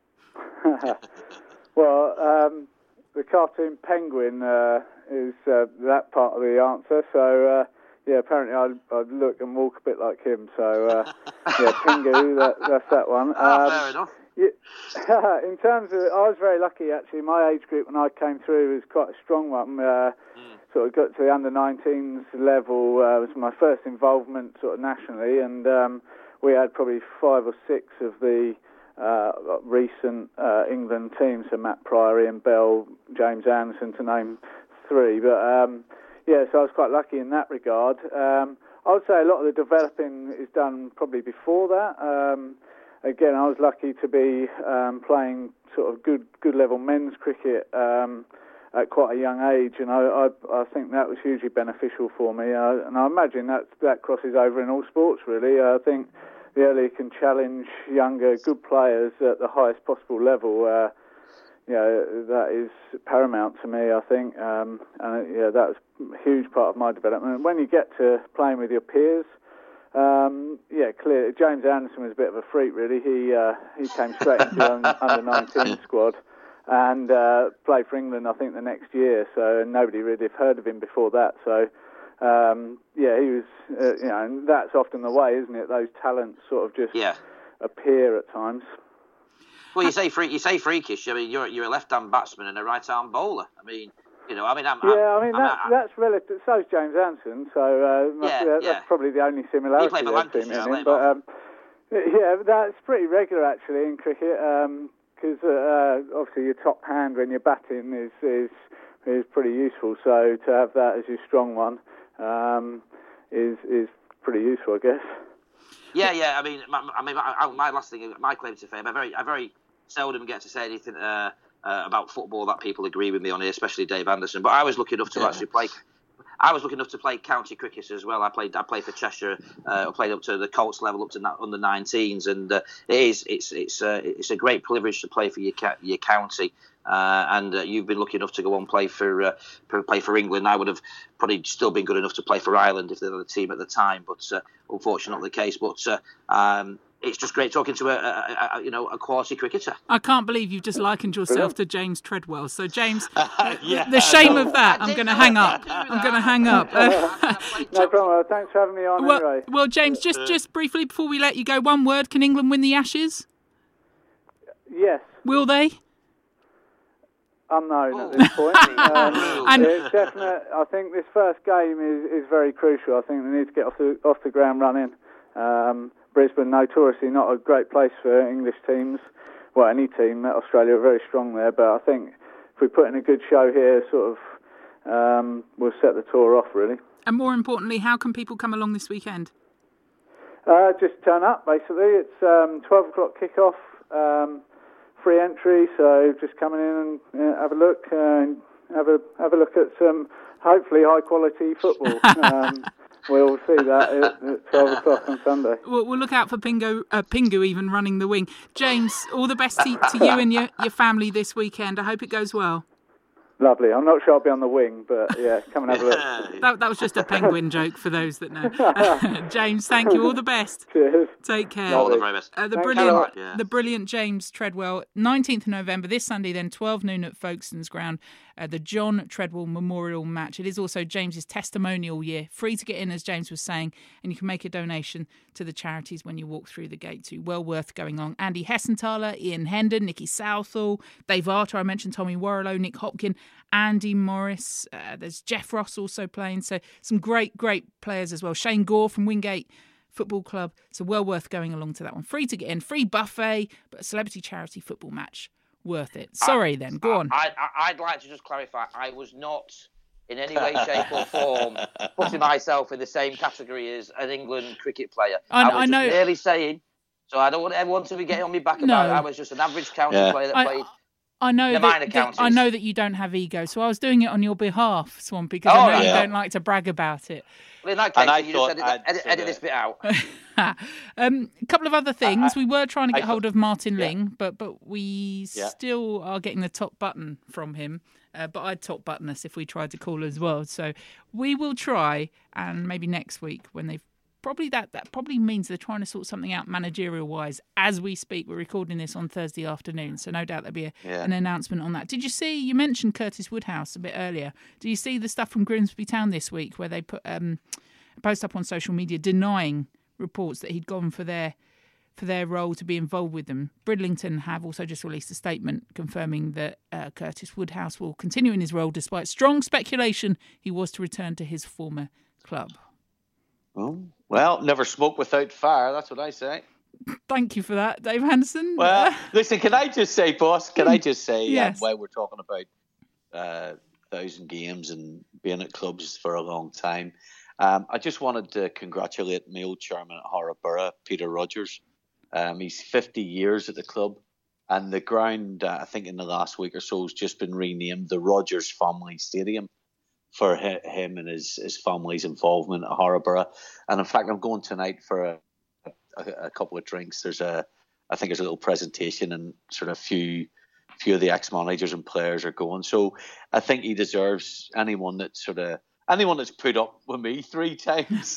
Well, the cartoon Penguin is that part of the answer. So, yeah, apparently I look and walk a bit like him. So, yeah, Pingu, that's that one. Fair enough. Yeah, in terms of, I was very lucky, actually. My age group when I came through was quite a strong one. Sort of got to the under-19s level, was my first involvement sort of nationally, and we had probably 5 or 6 of the recent England teams, so Matt Priory and Bell, James Anderson, to name 3. But yeah, so I was quite lucky in that regard. I would say a lot of the developing is done probably before that. Again, I was lucky to be playing sort of good level men's cricket at quite a young age, and I think that was hugely beneficial for me. And I imagine that crosses over in all sports, really. I think the earlier you can challenge younger, good players at the highest possible level, that is paramount to me, I think. And that was a huge part of my development. When you get to playing with your peers, clear. James Anderson was a bit of a freak, really. He came straight into the under-19 squad and played for England, I think, the next year. So nobody really had heard of him before that. So he was, and that's often the way, isn't it? Those talents sort of just appear at times. Well, you say freakish. I mean, you're a left-hand batsman and a right-hand bowler. I mean, that's relative. So is James Anderson. So that's probably the only similarity. He played for Lancashire, but that's pretty regular actually in cricket. Because obviously your top hand when you're batting is pretty useful. So to have that as your strong one is pretty useful, I guess. Yeah. My last thing, my claim to fame. I very seldom get to say anything about football that people agree with me on here, especially Dave Anderson. But I was lucky enough to actually play. I was lucky enough to play county cricket as well. I played for Cheshire. I played up to the Colts level, up to under 19s, and it's a great privilege to play for your county. And you've been lucky enough to go on play for England. I would have probably still been good enough to play for Ireland if they were the team at the time, but unfortunately not the case. But it's just great talking to a quality cricketer. I can't believe you've just likened yourself to James Treadwell. So James, the shame of that. I'm going to hang up. No problem. Thanks for having me on. Anyway. Well, James, just briefly before we let you go, one word: can England win the Ashes? Yes. Will they? Unknown at this point. It's definite. I think this first game is very crucial. I think they need to get off the ground running. Brisbane, notoriously not a great place for English teams. Well, any team. Australia are very strong there, but I think if we put in a good show here, sort of, we'll set the tour off, really. And more importantly, how can people come along this weekend? Just turn up, basically. It's 12 o'clock kickoff. Free entry, so just coming in and have a look and have a look at some hopefully high quality football. We'll see that at 12 o'clock on Sunday. We'll look out for Pingu even running the wing. James, all the best to you and your family this weekend. I hope it goes well. Lovely. I'm not sure I'll be on the wing, but yeah, come and have a look. That was just a penguin joke for those that know. James, thank you. All the best. Cheers. Take care. All the very best. The brilliant James Treadwell. 19th November, this Sunday then, 12 noon at Folkestones Ground. The John Treadwell Memorial Match. It is also James's testimonial year. Free to get in, as James was saying, and you can make a donation to the charities when you walk through the gate too. Well worth going on. Andy Hessenthaler, Ian Hendon, Nicky Southall, Dave Arter, I mentioned Tommy Warrilow, Nick Hopkin, Andy Morris. There's Jeff Ross also playing. So some great players as well. Shane Gore from Wingate Football Club. So well worth going along to that one. Free to get in, free buffet, but a celebrity charity football match. Worth it. Sorry then, go on. I'd like to just clarify, I was not in any way, shape or form putting myself in the same category as an England cricket player. I know. Just merely saying, so I don't want everyone to be getting on me back about it. I was just an average county player that played. I know that you don't have ego, so I was doing it on your behalf, Swamp, because I know you don't like to brag about it. Well, in that case, you just edit this bit out. A couple of other things. We were trying to get hold of Martin Ling, but we still are getting the top button from him. But I'd top button us if we tried to call as well. So we will try, and maybe next week when they've that probably means they're trying to sort something out managerial-wise as we speak. We're recording this on Thursday afternoon, so no doubt there'll be an announcement on that. Did you see, you mentioned Curtis Woodhouse a bit earlier. Do you see the stuff from Grimsby Town this week where they put a post up on social media denying reports that he'd gone for their role to be involved with them? Bridlington have also just released a statement confirming that Curtis Woodhouse will continue in his role despite strong speculation he was to return to his former club. Oh, well, never smoke without fire. That's what I say. Thank you for that, Dave Henderson. Well, listen, can I just say, boss? Can I just say, yes. while we're talking about 1,000 games and being at clubs for a long time. I just wanted to congratulate my old chairman at Harrow Borough, Peter Rogers. He's 50 years at the club, and the ground, I think in the last week or so, has just been renamed the Rogers Family Stadium for him and his family's involvement at Harrow Borough. And in fact, I'm going tonight for a couple of drinks. I think there's a little presentation, and sort of few of the ex-managers and players are going. So I think he deserves anyone that's put up with me 3 times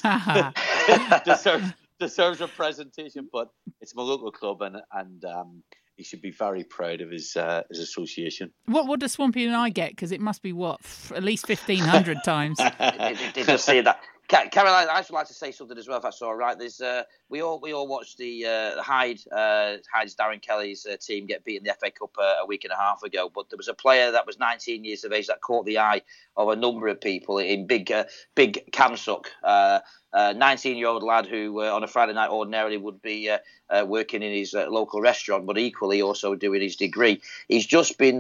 deserves a presentation. But it's my local club, and he should be very proud of his association. What does Swampy and I get? Because it must be at least 1,500 times. Did just say that. Caroline, I should like to say something as well, if that's all right. There's we all watched the Hyde's Darren Kelly's team get beaten in the FA Cup a week and a half ago. But there was a player that was 19 years of age that caught the eye of a number of people in Big Camsuck. 19-year-old lad who on a Friday night ordinarily would be working in his local restaurant, but equally also doing his degree. He's just been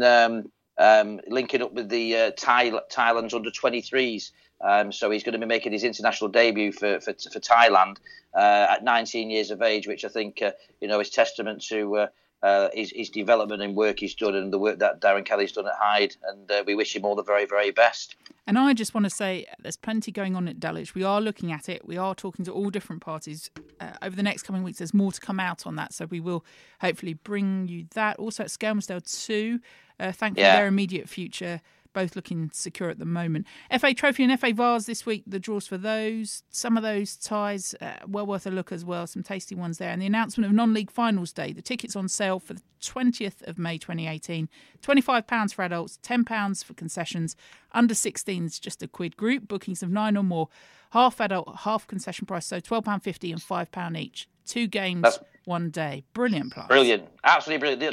linking up with the Thailand's under-23s. So he's going to be making his international debut for Thailand at 19 years of age, which I think is testament to his development and work he's done, and the work that Darren Kelly's done at Hyde. And we wish him all the very, very best. And I just want to say there's plenty going on at Dulwich. We are looking at it. We are talking to all different parties. Over the next coming weeks, there's more to come out on that. So we will hopefully bring you that. Also at Skelmersdale too. Thankfully, their immediate future, both looking secure at the moment. FA Trophy and FA Vase this week, the draws for those. Some of those ties, well worth a look as well. Some tasty ones there. And the announcement of non-league finals day. The tickets on sale for the 20th of May 2018. £25 for adults, £10 for concessions. Under 16s, just a £1 group. Bookings of 9 or more. Half adult, half concession price. So £12.50 and £5 each. 2 games, 1 day. Brilliant price. Brilliant. Absolutely brilliant.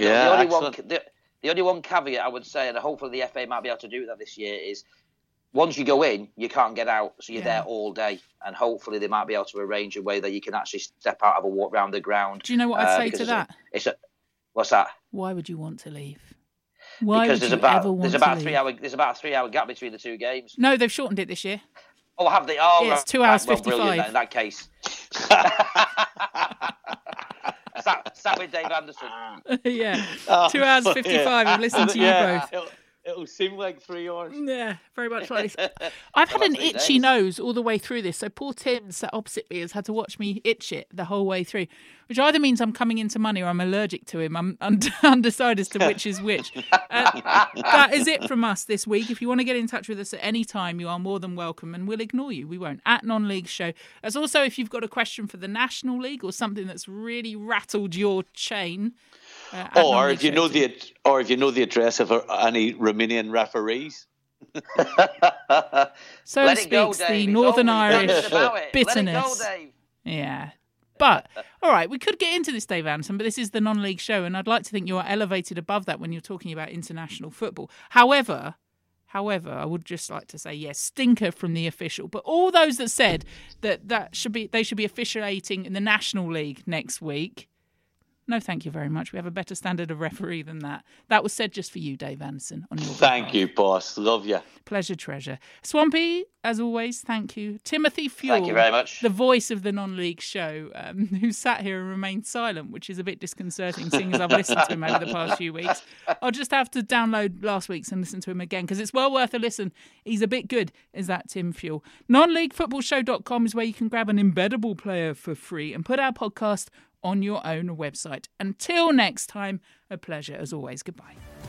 The only one caveat I would say, and hopefully the FA might be able to do that this year, is once you go in, you can't get out, so you're there all day. And hopefully they might be able to arrange a way that you can actually step out, have a walk around the ground. Do you know what I'd say to that? What's that? Why would you want to leave? Because there's about a 3 hour gap between the 2 games. No, they've shortened it this year. Oh, have they? Oh, it's 2 hours 55. Brilliant, in that case. Sat with Dave Anderson. 2 hours 55. I've listened to you both. It'll seem like 3 hours. Yeah, very much like this. I've had an itchy nose all the way through this. So poor Tim sat opposite me has had to watch me itch it the whole way through, which either means I'm coming into money or I'm allergic to him. I'm undecided as to which is which. That is it from us this week. If you want to get in touch with us at any time, you are more than welcome, and we'll ignore you. We won't. At Non-League Show. As also, if you've got a question for the National League or something that's really rattled your chain. Or if you know the address of any Romanian referees. So speaks the Northern Irish bitterness. Let it go, Dave. Yeah. But, all right, we could get into this, Dave Anderson, but this is the Non-League Show, and I'd like to think you're elevated above that when you're talking about international football. However, I would just like to say, yes, stinker from the official. But all those that said that they should be officiating in the National League next week, no, thank you very much. We have a better standard of referee than that. That was said just for you, Dave Anderson. On your Thank you, boss. Love you. Pleasure, treasure. Swampy, as always, thank you. Timothy Fuel. Thank you very much. The voice of the Non-League Show, who sat here and remained silent, which is a bit disconcerting, seeing as I've listened to him over the past few weeks. I'll just have to download last week's and listen to him again, because it's well worth a listen. He's a bit good, is that Tim Fuel. NonLeagueFootballShow.com is where you can grab an embeddable player for free and put our podcast on your own website. Until next time, a pleasure as always. Goodbye.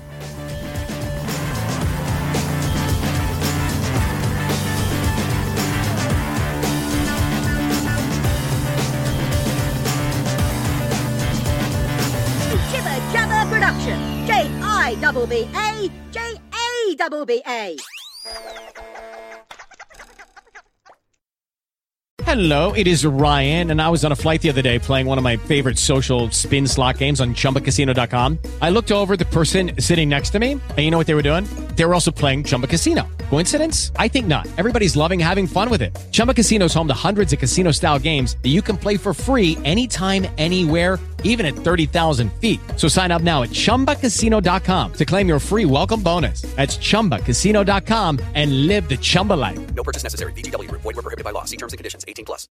Jibber Jabber Production. J-I-double-B-A J-A-double-B-A. Hello, it is Ryan, and I was on a flight the other day playing one of my favorite social spin slot games on ChumbaCasino.com. I looked over at the person sitting next to me, and you know what they were doing? They were also playing Chumba Casino. Coincidence? I think not. Everybody's loving having fun with it. Chumba Casino is home to hundreds of casino-style games that you can play for free anytime, anywhere, even at 30,000 feet. So sign up now at ChumbaCasino.com to claim your free welcome bonus. That's ChumbaCasino.com and live the Chumba life. No purchase necessary. VGW Group. Void where prohibited by law. See terms and conditions. 18+.